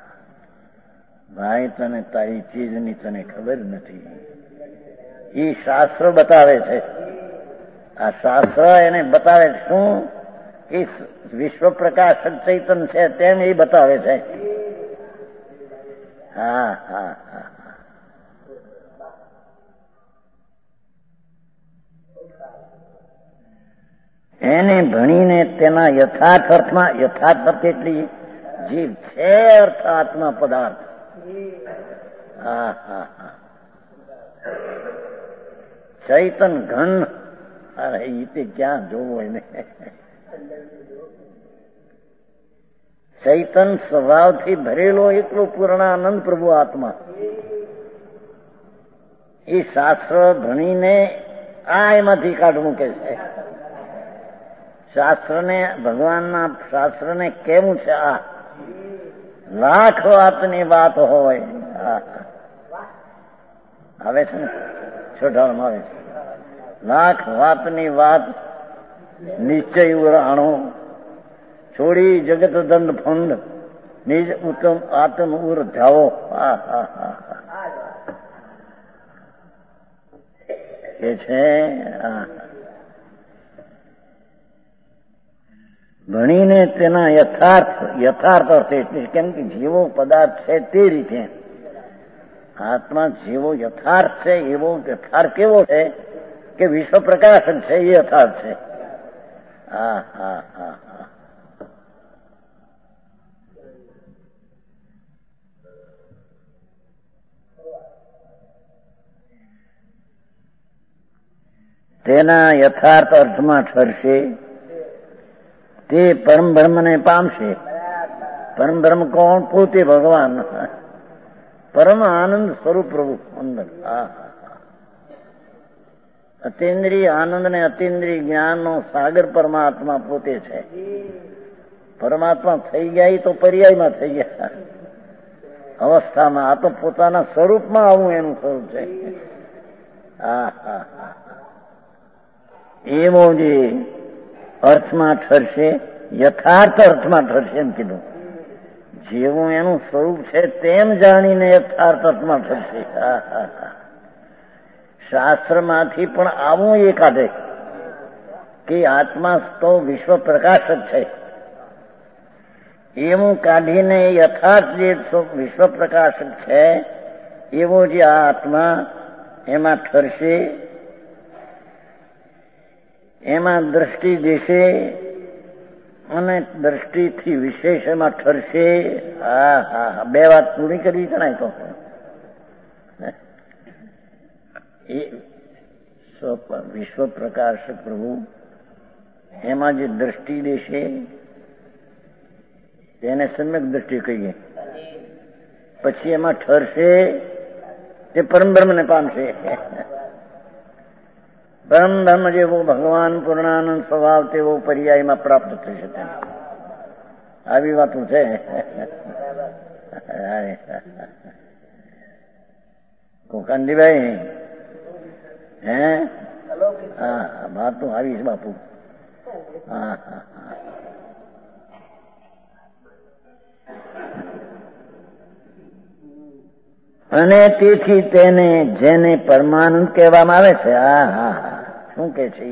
ભાઈ તને તારી ચીજની તને ખબર નથી. એ શાસ્ત્ર બતાવે છે. આ શાસ્ત્ર એને બતાવે શું કે વિશ્વ પ્રકાશક ચૈતન છે તેમ એ બતાવે છે. હા હા હા. એને ભણીને તેના યથાર્થ અર્થમાં, યથાર્થ અર્થ એટલી જીવ છે અર્થ આત્મા પદાર્થ. હા હા હા ચૈતન ઘન. અરે એ તે ક્યાં જોવું એને. ચૈતન સ્વભાવથી ભરેલો એટલો પૂર્ણાનંદ પ્રભુ આત્મા. એ શાસ્ત્ર ભણીને આ એમાંથી કાઢવું કે છે. શાસ્ત્રને, ભગવાનના શાસ્ત્રને કેવું છે? આ લાખ વાતની વાત હોય. આવે છે ને છોટાળમાં આવે છે. લાખ વાતની વાત નિશ્ચય ઉરાણો છોડી જગત દંડ ફંડ નિજ ઉત્તમ આત્મ ઉર જાઓ. હા હા હા કે છે. ભણીને તેના યથાર્થ, યથાર્થ અર્થ એટલે કેમ કે જેવો પદાર્થ છે તે રીતે આત્મા જેવો યથાર્થ છે એવો યથાર્થ કેવો છે કે વિશ્વ પ્રકાશક છે એ યથાર્થ છે. હા હા હા હા તેના યથાર્થ અર્થમાં ઠરશે તે પરમ બ્રહ્મને પામશે. પરમ બ્રહ્મ કોણ? પોતે ભગવાન, પરમ આનંદ સ્વરૂપ પ્રભુ અંદર. હા અતિન્દ્રિય આનંદ ને અતિન્દ્રિય જ્ઞાનનો સાગર પરમાત્મા પોતે છે. પરમાત્મા થઈ ગયા તો પર્યાયમાં થઈ ગયા અવસ્થામાં. આ તો પોતાના સ્વરૂપમાં આવું એનું સ્વરૂપ છે. હા હા હા એવો જે અર્થમાં ઠરશે, યથાર્થ અર્થમાં ઠરશે એમ કીધું. જેવું એનું સ્વરૂપ છે તેમ જાણીને યથાર્થ અર્થમાં ઠરશે. હા હા હા શાસ્ત્રમાંથી પણ આવું એ કાઢે કે આત્મા તો વિશ્વ પ્રકાશક છે એવું કાઢીને યથાર્થ જે વિશ્વ પ્રકાશક છે એવો જે આ આત્મા એમાં ઠરશે, એમાં દ્રષ્ટિ દેશે અને દ્રષ્ટિથી વિશેષ એમાં ઠરશે. હા હા હા બે વાત પૂરી કરવી છે ને તો એ વિશ્વ પ્રકાશક પ્રભુ એમાં જે દ્રષ્ટિ દેશે તેને સમ્યક દ્રષ્ટિ કહીએ. પછી એમાં ઠરશે તે પરમ બ્રહ્મને પામશે. પરમ બ્રહ્મ જેવો ભગવાન પૂર્ણાનંદ સ્વભાવ તેવો પર્યાયમાં પ્રાપ્ત થશે. તેને આવી વાતો છે. કોકાંડીભાઈ હે હા વાતો આવી છે બાપુ. હા હા હા અને તેથી તેને જેને પરમાનંદ કહેવામાં આવે છે. હા હા હા શું કે છે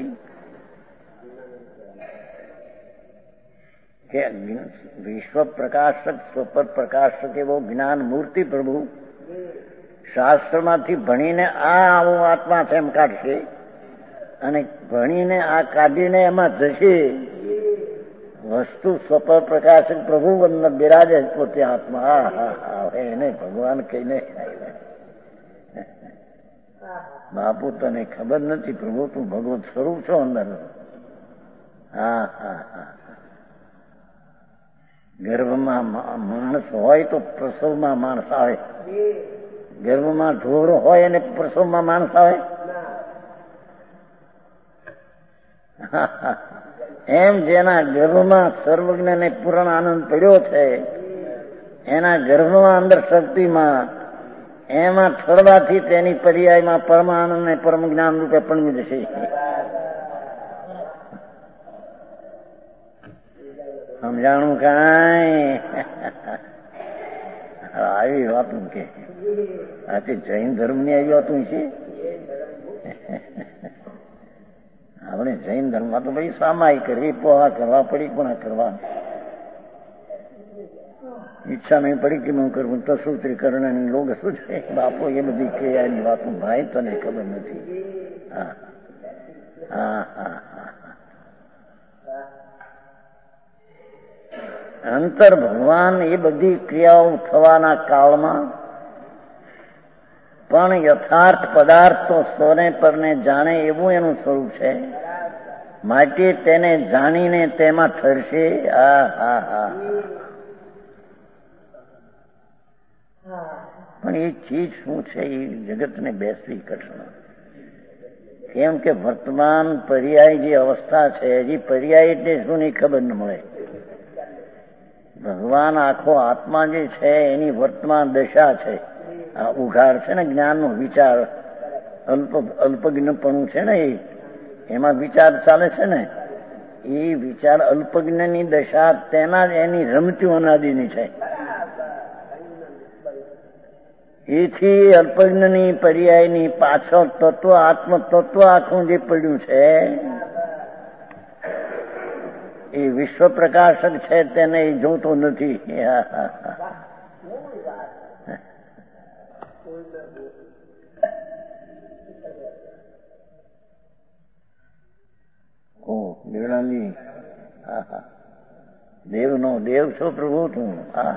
કે વિશ્વ પ્રકાશક, સ્વપર પ્રકાશક એવો જ્ઞાન મૂર્તિ પ્રભુ શાસ્ત્રમાંથી ભણીને આ આવો આત્મા છે એમ કાઢશે અને ભણીને આ કાઢીને એમાં જશે. વસ્તુ સ્વપર પ્રકાશક પ્રભુ અંદર બિરાજે પોતે આત્મા. હા હા હા એને ભગવાન કહીને બાપુ તને ખબર નથી પ્રભુ તું ભગવત સ્વરૂપ છો અંદર. હા હા હા ગર્ભમાં માણસ હોય તો પ્રસવમાં માણસ આવે. ગર્ભમાં ઢોરો હોય અને પ્રસવમાં માણસ આવે. એમ જેના ગર્ભમાં સર્વજ્ઞ ને પૂર્ણ આનંદ પડ્યો છે એના ગર્ભમાં અંદર શક્તિમાં એમાં ઠરવાથી તેની પર્યાયમાં પરમાનંદ ને પરમ જ્ઞાન રૂપે પણ જશે. સમજાણું કાંઈ? આવી વાતું કે આજે જૈન ધર્મ ની આવી વાતું છે. આપણે જૈન ધર્મમાં તો ભાઈ સામાય કરી પોહા કરવા પડી પણ કરવા ઈચ્છા નહીં પડી કે હું કરવું તો સૂત્રીકરણ લોક શું છે બાપો એ બધી ક્રિયાની વાતો ભાઈ તને ખબર નથી. હા હા હા હા અંતર ભગવાન એ બધી ક્રિયાઓ થવાના કાળમાં પણ યથાર્થ પદાર્થ તો સોને પરને જાણે એવું એનું સ્વરૂપ છે. માટે તેને જાણીને તેમાં ઠરશે. આ હા હા પણ એ ચીજ શું છે એ જગતને બેસવી કઠણ. કેમ કે વર્તમાન પર્યાય જે અવસ્થા છે હજી પર્યાય એટલે શું ની ખબર ન મળે. ભગવાન આખો આત્મા જે છે એની વર્તમાન દશા છે. આ ઉઘાડ છે ને જ્ઞાનનો વિચાર અલ્પ અલ્પજ્ઞપણું છે ને એ એમાં વિચાર ચાલે છે ને એ વિચાર અલ્પજ્ઞની દશા તેના જ એની રમત્યું અનાદિની છે. એથી અલ્પજ્ઞની પર્યાયની પાછળ તત્વ આત્મતત્વ આખું જે પડ્યું છે એ વિશ્વ પ્રકાશક છે તેને એ જોતો નથી. ઓ દેવલાલી દેવ નો દેવ છો પ્રભુ તું.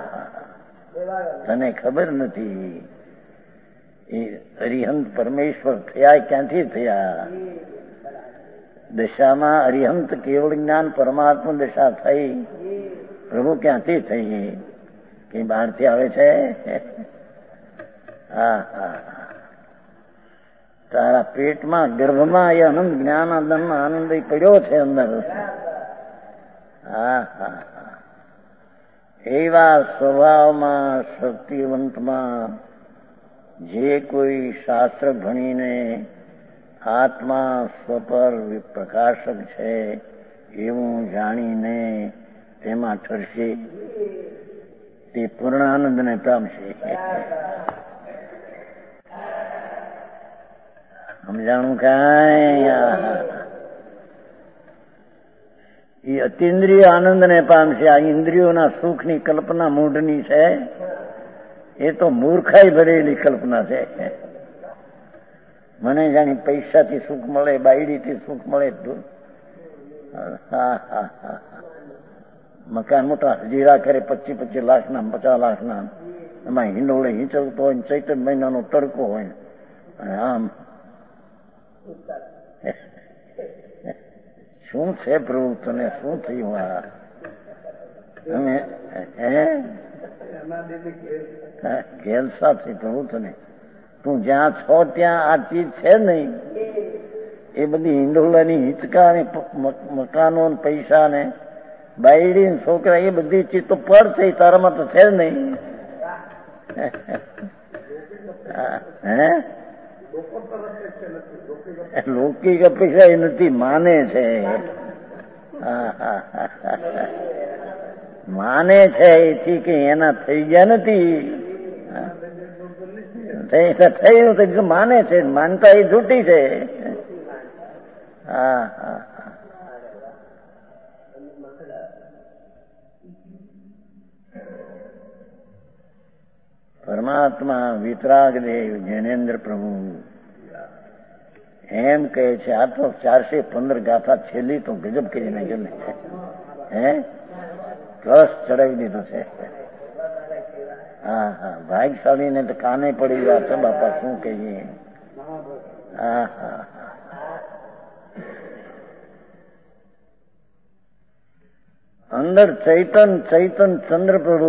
તને ખબર નથી એ અરિહંત પરમેશ્વર થયા ક્યાંથી થયા? દશામાં અરિહંત કેવળ જ્ઞાન પરમાત્મા દશા થઈ. પ્રભુ ક્યાંથી થઈ? કઈ બહારથી આવે છે? હા હા તારા પેટમાં ગર્ભમાં એ અનંત જ્ઞાન આનંદ પડ્યો છે અંદર. હા હા એવા સ્વભાવમાં શક્તિવંતમાં જે કોઈ શાસ્ત્ર ભણીને આત્મા સ્વપર પ્રકાશક છે એવું જાણીને તેમાં ઠરશે તે પૂર્ણાનંદને પામશે. સમજાણું કાંઈ? એ અતિન્દ્રિય આનંદને પામશે. આ ઇન્દ્રિયોના સુખની કલ્પના મૂઢની છે એ તો મૂર્ખાઈ ભરેલી કલ્પના છે. મને જાણી પૈસાથી સુખ મળે, બાયડીથી સુખ મળે. હા હા હા મકાન મોટા હજીરા કરે પચીસ પચીસ લાખના પચાસ લાખના એમાં હિંડોળે હિંચવતો હોય, ચૈત્ર મહિનાનો તડકો હોય અને આમ શું છે પ્રભુ તને શું થયું? આ તમે હે ઘેલસા થઈ પ્રભુ તને. તું જ્યાં છો ત્યાં આ ચીજ છે નહીં. એ બધી હિંડોળાની હિંચકા ને મકાનો પૈસા ને બાયડી ને છોકરા એ બધી ચીજ તો પર છે, તારામાં તો છે જ નહીં. હે લૌકિક અપેક્ષા એ નથી, માને છે. માને છે એથી કે એના થઈ ગયા નથી. થયું માને છે, માનતા એ જૂઠી છે. હા હા પરમાત્મા વિતરાગદેવ જ્ઞાનેન્દ્ર પ્રભુ એમ કહે છે. આ તો ચારસે પંદર ગાથા છેલ્લી તો ગજબ કરી નાખેલી છે. હે કળશ ચડાવી દીધો છે. હા હા ભાગશાળી ને તો કાને પડી ગયા છે બાપા, શું કહીએ. હા હા અંદર ચૈતન ચૈતન ચંદ્ર પ્રભુ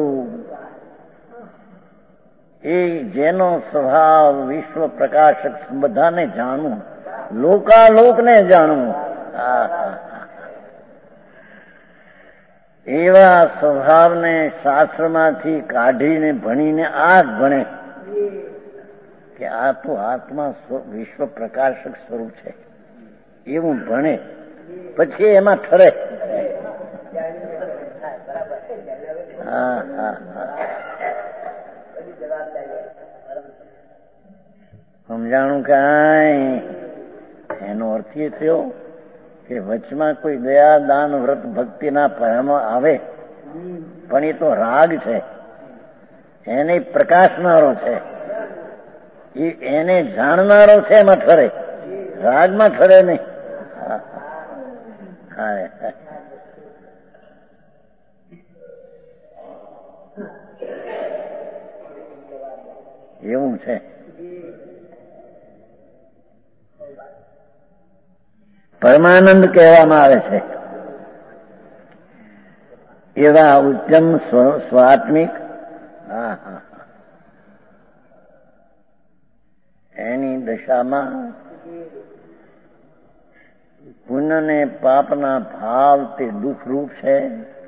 એ જેનો સ્વભાવ વિશ્વ પ્રકાશક બધાને જાણવું, લોકાલોકને જાણવું. એવા સ્વભાવને શાસ્ત્રમાંથી કાઢીને ભણીને આ જ ભણે કે આ તો આત્મા વિશ્વ પ્રકાશક સ્વરૂપ છે એવું ભણે પછી એમાં ઠરે. હા હા હા સમજાણું કાંઈ? એનો અર્થ એ થયો કે વચમાં કોઈ દયા દાન વ્રત ભક્તિના પરમો આવે પણ એ તો રાગ છે, એને પ્રકાશનારો છે, એને જાણનારો છે, એમાં ઠરે, રાગમાં ઠરે નહીં. એવું છે. પરમાનંદ કહેવામાં આવે છે એવા ઉત્તમ સ્વાત્મિક હા હા એની દશામાં પુણ્ય ને પાપના ભાવ તે દુઃખરૂપ છે.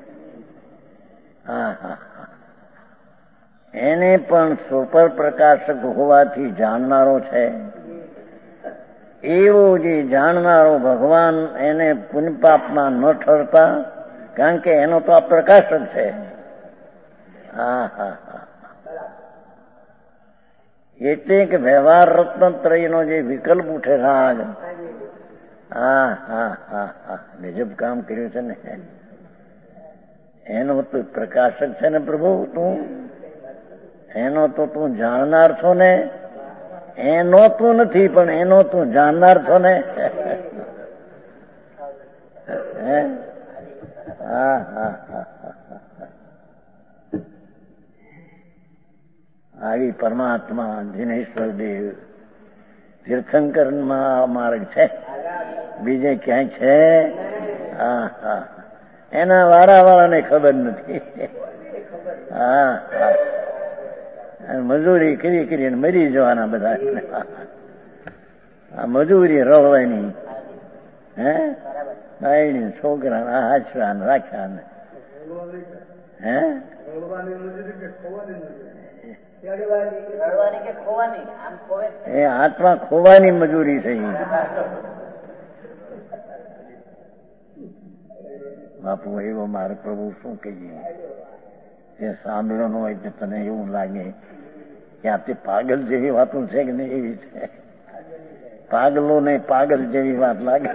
હા હા એને પણ સુપર પ્રકાશક હોવાથી જાણનારો છે. એવો જે જાણનારો ભગવાન એને પુણ્ય પાપમાં ન ઠરતા, કારણ કે એનો તો આ પ્રકાશક છે. હા હા હા એટલે કે વ્યવહાર રત્નત્રયનો જે વિકલ્પ ઉઠે રાગ, હા હા હા હા ગજબ કામ કર્યું છે ને. એનો તો પ્રકાશક છે ને પ્રભુ તું, એનો તો તું જાણનાર છો ને. એનો તું નથી પણ એનો તું જાણનાર છો ને. હા હા હા આવી પરમાત્મા દિનેશ્વર દેવ તીર્થંકર માર્ગ છે, બીજે ક્યાંય છે. હા હા એના વાળા વાળાને ખબર નથી. હા હા મજૂરી કરી કરીને મરી જવાના બધા. આ મજૂરી રળવાની હે બાયડી છોકરા હાચવા રાખ્યા હે એ આત્મા ખોવાની મજૂરી છે. બાપુ એવો મારે પ્રભુ શું કહીએ, એ સાંભળ્યો ન હોય તો તને એવું લાગે કે આ તે પાગલ જેવી વાતો છે કે નહીં એવી છે. પાગલો ને પાગલ જેવી વાત લાગે.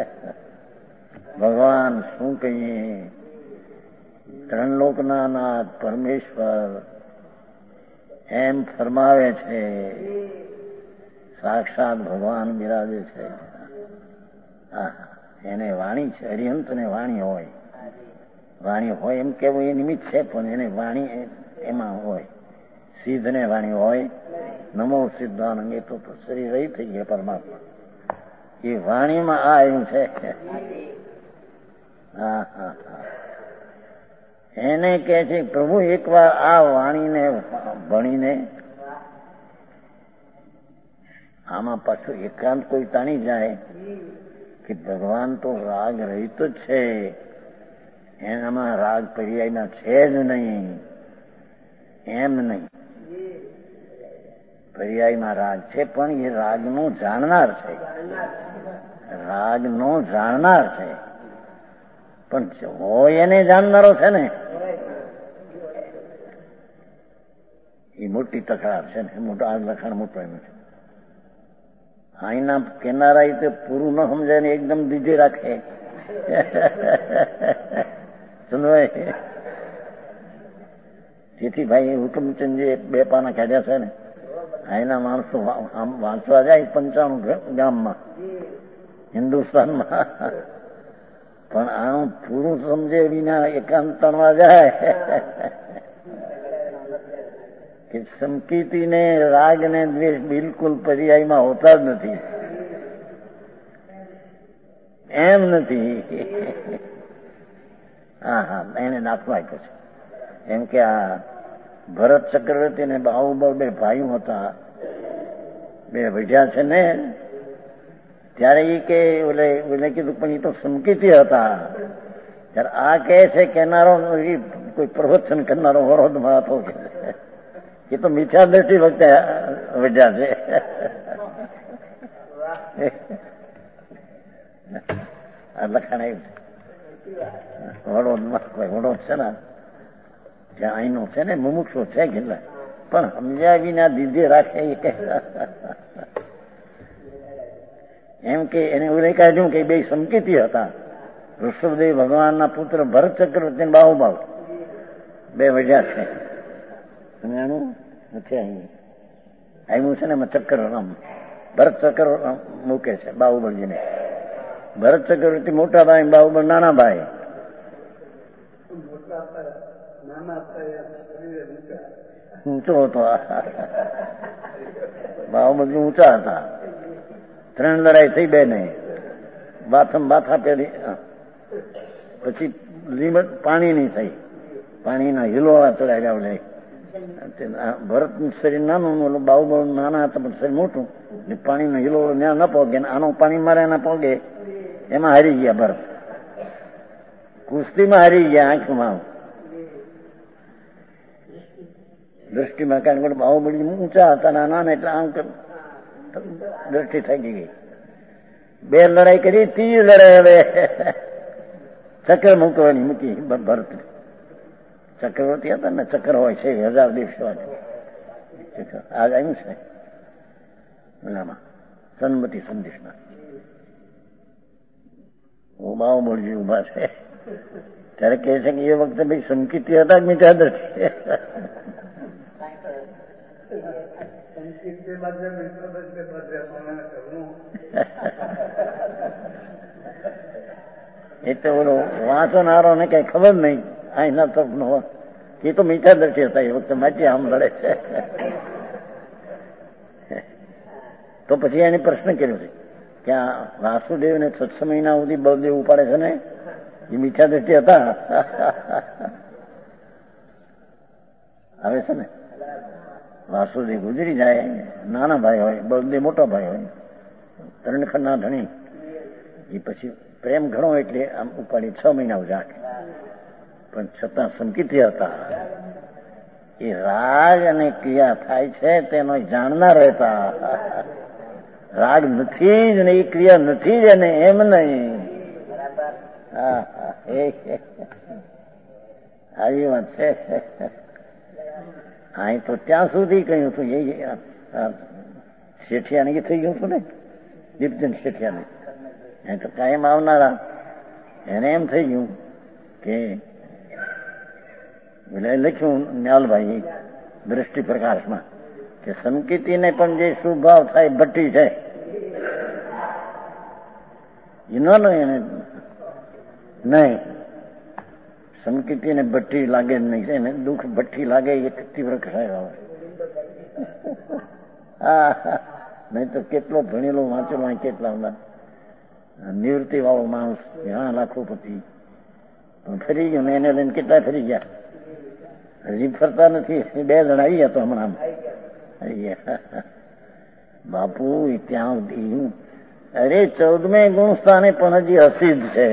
ભગવાન શું કહીએ, ત્રણ લોકના નાથ પરમેશ્વર એમ ફરમાવે છે. સાક્ષાત ભગવાન બિરાજે છે. હા એને વાણી છે, અરિહંત ને વાણી હોય. વાણી હોય એમ કેવું એ નિમિત્ત છે, પણ એને વાણી એમાં હોય. સિદ્ધ ને વાણી હોય. નમો સિદ્ધાનંદ એ તો શરીર રહી થઈ ગયા પરમાત્મા, એ વાણીમાં આ એવું છે. હા હા હા એને કે છે પ્રભુ એકવાર આ વાણીને ભણીને આમાં પાછું એકાંત કોઈ તાણી જાય કે ભગવાન તો રાગ રહિત જ છે, એનામાં રાગ પર્યાયના છે જ નહીં. એમ નહીં, પર્યાયમાં રાગ છે પણ એ રાગનો જાણનાર છે. રાગનો જાણનાર છે પણ હોય એને જાણનારો છે ને. એ મોટી તકરાર છે ને, મોટો આ લખાણ મોટું એમ છે. અહીંના કેનારા તે પૂરું ન સમજાય ને એકદમ દીધી રાખે. સમજાય. તેથી ભાઈ હુકમચંદજી બે પાના કાઢ્યા છે ને, અહીંના માણસો વાંચવા જાય પંચાણું ગામમાં હિન્દુસ્તાનમાં, પણ આનું પૂરું સમજે વિના એકાંત તણવા જાય કે સંકિતિ ને રાગ ને દ્વેષ બિલકુલ પર્યાયમાં હોતા જ નથી. એમ નથી. હા હા એને દાખલો આપ્યો છે. એમ કે આ ભરત ચક્રવર્તી ને બાહુબળ બે ભાઈઓ હતા, બે વઢ્યા છે ને, ત્યારે એ કે ઓલે ઓલે કીધું પણ એ તો સંકિતિ હતા. ત્યારે આ કહે છે કેનારો કોઈ પ્રવચન કરનારો વરોધમાં હતો કે એ તો મિથ્યા દ્રષ્ટિ વખતે વઢ્યા છે. આ લખાણ આવ્યું છે વડોદમાં, કોઈ વડોદ છે ને ત્યાં અહીંનો છે ને મુમુક્ષો છે કેટલા, પણ સમજ્યા વિના દીધે રાખે એ કે એમ કે એને એવું કાઢ્યું કે બે સંકેતી હતા. ઋષભદેવ ભગવાનના પુત્ર ભરત ચક્રવર્તી બાહુબળ બે વઢ્યા છે. અને આનું નથી અહીં આવ્યું છે ને એમાં ચક્કર રામ ભરત ચક્કર મૂકે છે બાહુબળજીને. ભરત ચક્રવર્તી મોટા ભાઈ, બાહુબળ નાના ભાઈ. ઊંચો હતો. ભાવ બધું ઊંચા હતા. ત્રણ લડાઈ થઈ બે નહીં. બાથમ બાથા પેલી પછી લીમત પાણી ની થઈ. પાણીના હિલોળા ચડાવ્યા લે. ભરતનું શરીર નાનું, બાહુબળ નાના હતા પણ શરીર મોટું. પાણીનો હિલોળો ત્યાં ન પહોંચે, આનો પાણી મારે ના પહોંચે. એમાં હારી ગયા ભરત. કુસ્તીમાં હારી ગયા આંખમાં. દ્રષ્ટિમાં કારણ કે બાહુબળી ઊંચા હતા નાના ને એટલે આમ દ્રષ્ટિ થઈ ગઈ. બે લડાઈ કરી, ત્રીજી લડાઈ હવે ચક્ર મૂકવાની મૂકી ભરત. ચક્રવર્તી હતા ને, ચક્ર હોય છે હજાર દિવસો આજ આવ્યું છે ઓલામાં સન્મતિ સંદેશમાં. બાહુબળજી ઉભા છે ત્યારે કહે છે કે એ વખતે ભાઈ સંકિતી હતા કે મીઠા દ્રષ્ટિ. એટલે ઓલો વાંચનારો ને કઈ ખબર નહીં અહીંના તરફ નો એ તો મીઠા દ્રષ્ટિ હતા એ વખતે માટી આમ લડે છે. તો પછી એને પ્રશ્ન કર્યો છે કે આ વાસુદેવ ને છસો મહિના સુધી બળદેવ ઉપાડે છે ને એ મીઠા દ્રષ્ટિ હતા. આવે છે ને વાસુદેવ ગુજરી જાય, નાના ભાઈ હોય, બળદેવ મોટો ભાઈ હોય, ત્રણખંડના ધણી, એ પછી પ્રેમ ઘણો એટલે આમ ઉપાડી છ મહિના રાખે. પણ છતાં સંકિતી હતા. એ રાગ અને ક્રિયા થાય છે તેનો જાણનાર રહેતા. રાગ નથી જ ને એ ક્રિયા નથી જ ને એમ નહીં. આવી વાત છે. અહીં તો ત્યાં સુધી કહ્યું હતું એ શેઠિયાને એ થઈ ગયું હતું ને દીપચંદ શેઠિયાને. અહીં તો કાયમ આવનારા એને એમ થઈ ગયું કે એટલે લખ્યું ન્યાલભાઈ દ્રષ્ટિ પ્રકાશમાં કે સંકિતીને પણ જે શુભાવ થાય ભઠ્ઠી છે એ ન એને નહીં. સંકિતીને ભઠ્ઠી લાગે નહીં છે ને દુઃખ ભઠ્ઠી લાગે એ તીવ્ર કસાય આવે. હા નહીં તો કેટલો ભણેલો વાંચેલો કેટલા બધા નિવૃત્તિ વાળો માણસ ઘણા લાખોપતિ પણ ફરી ગયો ને એને લઈને કેટલા ફરી ગયા. હજી ફરતા નથી. બે જણા આવી ગયા તો હમણાં બાપુ ત્યાં અરે ચૌદમે ગુણ સ્થાને પણ હજી અસિદ્ધ છે.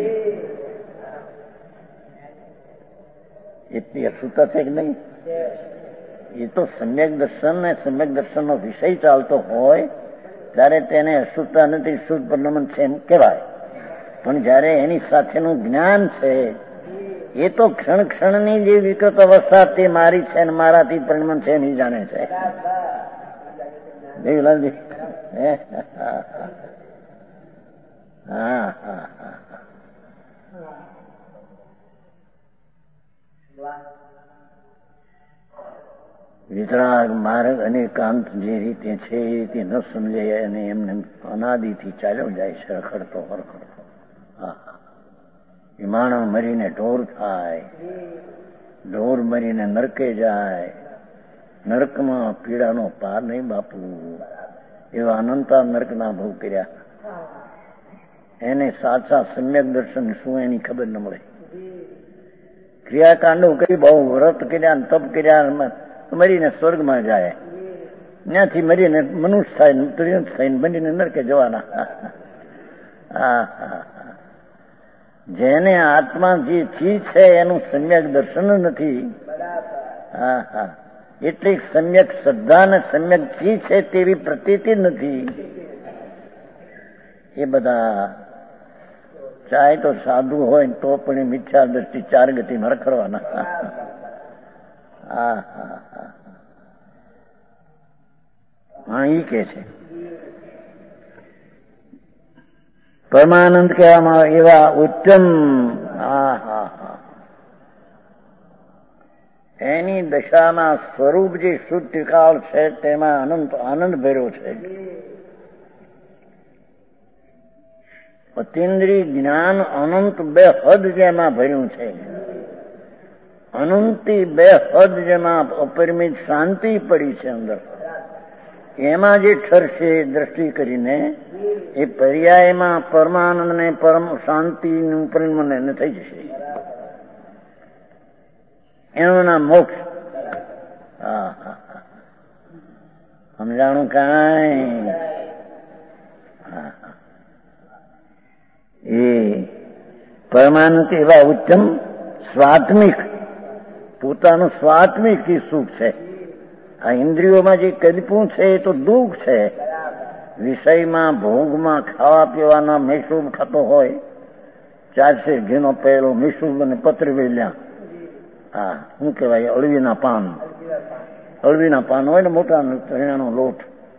એટલી અશુતા છે કે નહીં? એ તો સમ્યક દર્શન ને સમ્યક દર્શન નો વિષય ચાલતો હોય ત્યારે તેને અશુતા નથી, શુદ્ધ પરિણમન છે એમ કહેવાય. પણ જયારે એની સાથેનું જ્ઞાન છે એ તો ક્ષણ ક્ષણની જે વિકૃત અવસ્થા તે મારી છે ને મારાથી પરિણમન છે એની જાણે છે. દેવલાલજી હા હા હા વિતરાગ માર્ગ અને કાંત જે રીતે છે એ રીતે ન સમજાય અને એમને અનાદિથી ચાલ્યો જાય છે રખડતો રખડતો. હા એ માણસ મરીને ઢોર થાય, ઢોર મરીને નરકે જાય. નરકમાં પીડાનો પાર નહીં બાપુ. એવા અનંતા નરકના ભોગ કર્યા. એને સાચા સમ્યક દર્શન શું એની ખબર ન મળે. ક્રિયાકાંડો કરી બહુ વ્રત કર્યા તપ કર્યા મરીને સ્વર્ગમાં જાય, ત્યાંથી મરીને મનુષ્ય થાય ત્રિયુંત થઈને બનીને નરકે જવાના. જેને આત્મા જે ચીજ છે એનું સમ્યક દર્શન નથી. હા હા એટલી સમ્યક શ્રદ્ધા ને સમ્યક ચીજ છે તેવી પ્રતીતિ નથી. એ બધા ચાહે તો સાધુ હોય તો પણ મિથ્યા દ્રષ્ટિ ચાર ગતિમાં રખડવાના. હા હા હા હા ઈ કે છે પરમાનંદ કહેવામાં આવે એવા ઉત્તમ. હા હા હા એની દશામાં સ્વરૂપ જે શુદ્ધ ત્રિકાળ છે તેમાં અનંત આનંદ ભર્યો છે. અતિન્દ્રિય જ્ઞાન અનંત બે હદ જેમાં ભર્યું છે. અનંતી બે હદ જેમાં અપરિમિત શાંતિ પડી છે અંદર, એમાં જે ઠરશે દ્રષ્ટિ કરીને એ પર્યાયમાં પરમાનંદ ને પરમ શાંતિનું પરિણમન થઈ જશે. એનું નામ મોક્ષ. હા હા સમજાણું કાંઈ? એ પરમાનંદ એવા ઉત્તમ સ્વાત્મિક, પોતાનું સ્વાત્મિક સુખ છે. આ ઇન્દ્રિયોમાં જે કલ્પ્યું છે એ તો દુઃખ છે. વિષયમાં ભોગમાં ખાવા પીવાના મેસૂબ ખાતો હોય, ચારસે ઘીનો પહેલો મેસૂબ અને પત્ર વેલ્યા, હા શું કહેવાય, અળવીના પાન, અળવીના પાન હોય ને મોટા રીણાનો લોટ,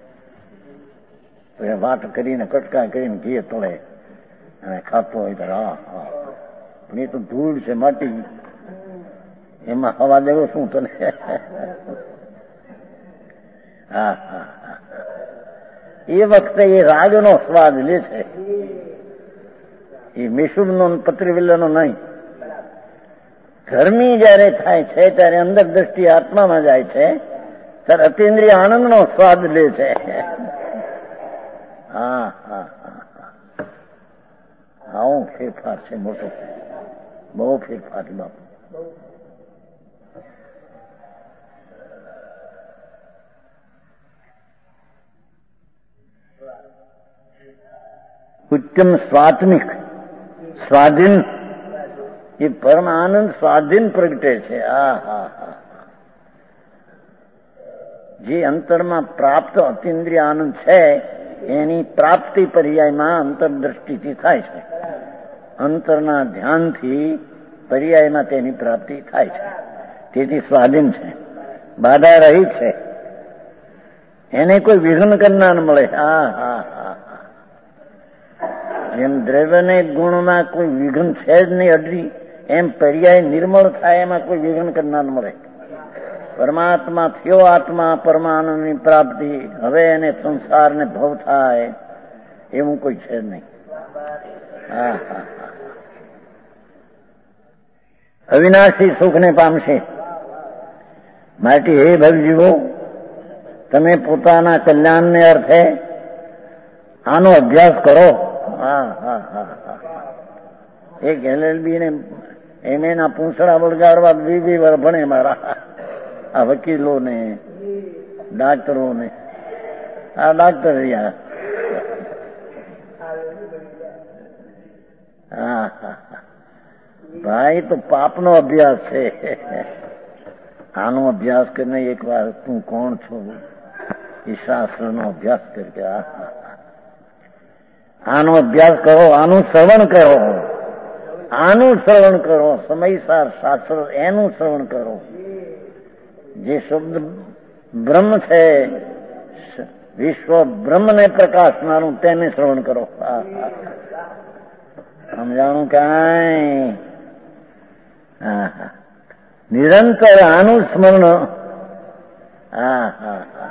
વાત કરીને કટકા કરીને ઘી તળે અને ખાતો હોય તો હા હા, પણ એ તો ધૂળ છે, માટી, એમાં હવા દેવો શું તને? હા હા એ વખતે એ રાગનો સ્વાદ લે છે, એ મિશુમનો પત્રવિલ્લાનો નહીં. ગરમી જયારે થાય છે ત્યારે અંદર દ્રષ્ટિ આત્મામાં જાય છે ત્યારે અતિન્દ્રિય આનંદનો સ્વાદ લે છે. હા હા હા આવો ફેરફાર છે મોટો, બહુ ફેરફાર બાપુ. ઉત્તમ સ્વાત્મિક સ્વાધીન, એ પરમ આનંદ સ્વાધીન પ્રગટે છે. હા હા હા જે અંતરમાં પ્રાપ્ત અતિન્દ્રિય આનંદ છે એની પ્રાપ્તિ પર્યાયમાં અંતરદ્રષ્ટિથી થાય છે. અંતરના ધ્યાનથી પર્યાયમાં તેની પ્રાપ્તિ થાય છે. તેથી સ્વાધીન છે, બાધા રહી છે, એને કોઈ વિઘ્ન કરનાર મળે. હા હા હા જેમ દ્રવ્યને ગુણમાં કોઈ વિઘ્ન છે જ નહીં અડરી, એમ પર્યાય નિર્મળ થાય એમાં કોઈ વિઘ્ન કરનાર મળે. પરમાત્મા થયો આત્મા, પરમાનંદની પ્રાપ્તિ, હવે એને સંસાર ને ભવ થાય એવું કોઈ છે જ નહીં. હા હા અવિનાશી સુખને પામશે. માટે હે ભવજીવો, તમે પોતાના કલ્યાણને અર્થે આનો અભ્યાસ કરો. હા હા હા હા એક એલ એલ બી ને એમ એ ના પૂંછડા વળગાડવા વી વી વાર ભણે મારા આ વકીલો ને ડાક્ટરો ને. આ ડાક્ટર રહ્યા. હા હા ભાઈ તો પાપનો અભ્યાસ છે. આનો અભ્યાસ કરીને એક વાર તું કોણ છો એ શાસ્ત્રનો અભ્યાસ કરકે આનો અભ્યાસ કરો, આનું શ્રવણ કરો, આનું શ્રવણ કરો, સમયસાર શાસ્ત્ર એનું શ્રવણ કરો. જે શબ્દ બ્રહ્મ છે, વિશ્વ બ્રહ્મને પ્રકાશનારું, તેને શ્રવણ કરો. સમજાણું કાંઈ? હા હા નિરંતર આનું સ્મરણ. હા હા હા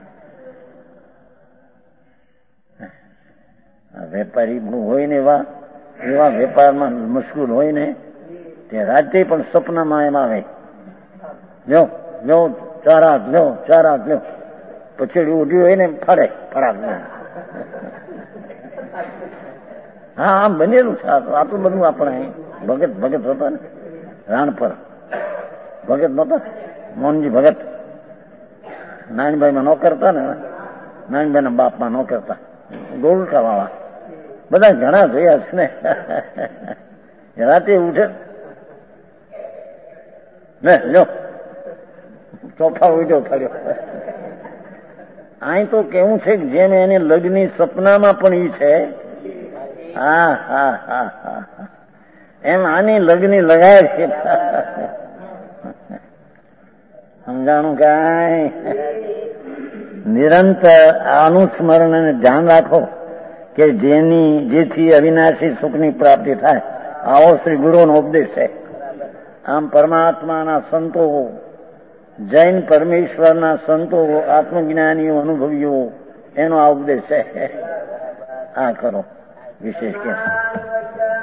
વેપારી હોય ને એવા એવા વેપારમાં મશગુલ હોય ને તે રાતે પણ સપનામાં એમ આવે, લ્યો લ્યો ચારા લ્યો ચારા લ્યો, પછેડી ઉઠી હોય ને ફાડે ફરાક. હા આમ બનેલું છે. આ તો બધું આપણે ભગત ભગત હતા ને રાણપર, ભગત નહોતા મોહનજી ભગત, નાનભાઈ માં નોકર હતા ને, નાનભાઈ ના બાપમાં નોકર હતા, ગોળકા વાળા બધા ઘણા જોયા છે ને. રાતે ઉઠે ને લ્યો ચોફા ઉઠ્યો ફર્યો. અહીં તો કેવું છે કે જેમ એને લગ્ની સપનામાં પણ ઈ છે. હા હા હા હા એમ આની લગ્ની લગાય છે. સમજાણું કાંઈ? નિરંતર આનું સ્મરણ અને ધ્યાન રાખો કે જેની જેથી અવિનાશી સુખની પ્રાપ્તિ થાય. આવો શ્રી ગુરુનો ઉપદેશ છે. આમ પરમાત્માના સંતો, જૈન પરમેશ્વરના સંતો, આત્મજ્ઞાનીઓ, અનુભવીઓ, એનો આ ઉપદેશ છે. આ કરો વિશેષ કે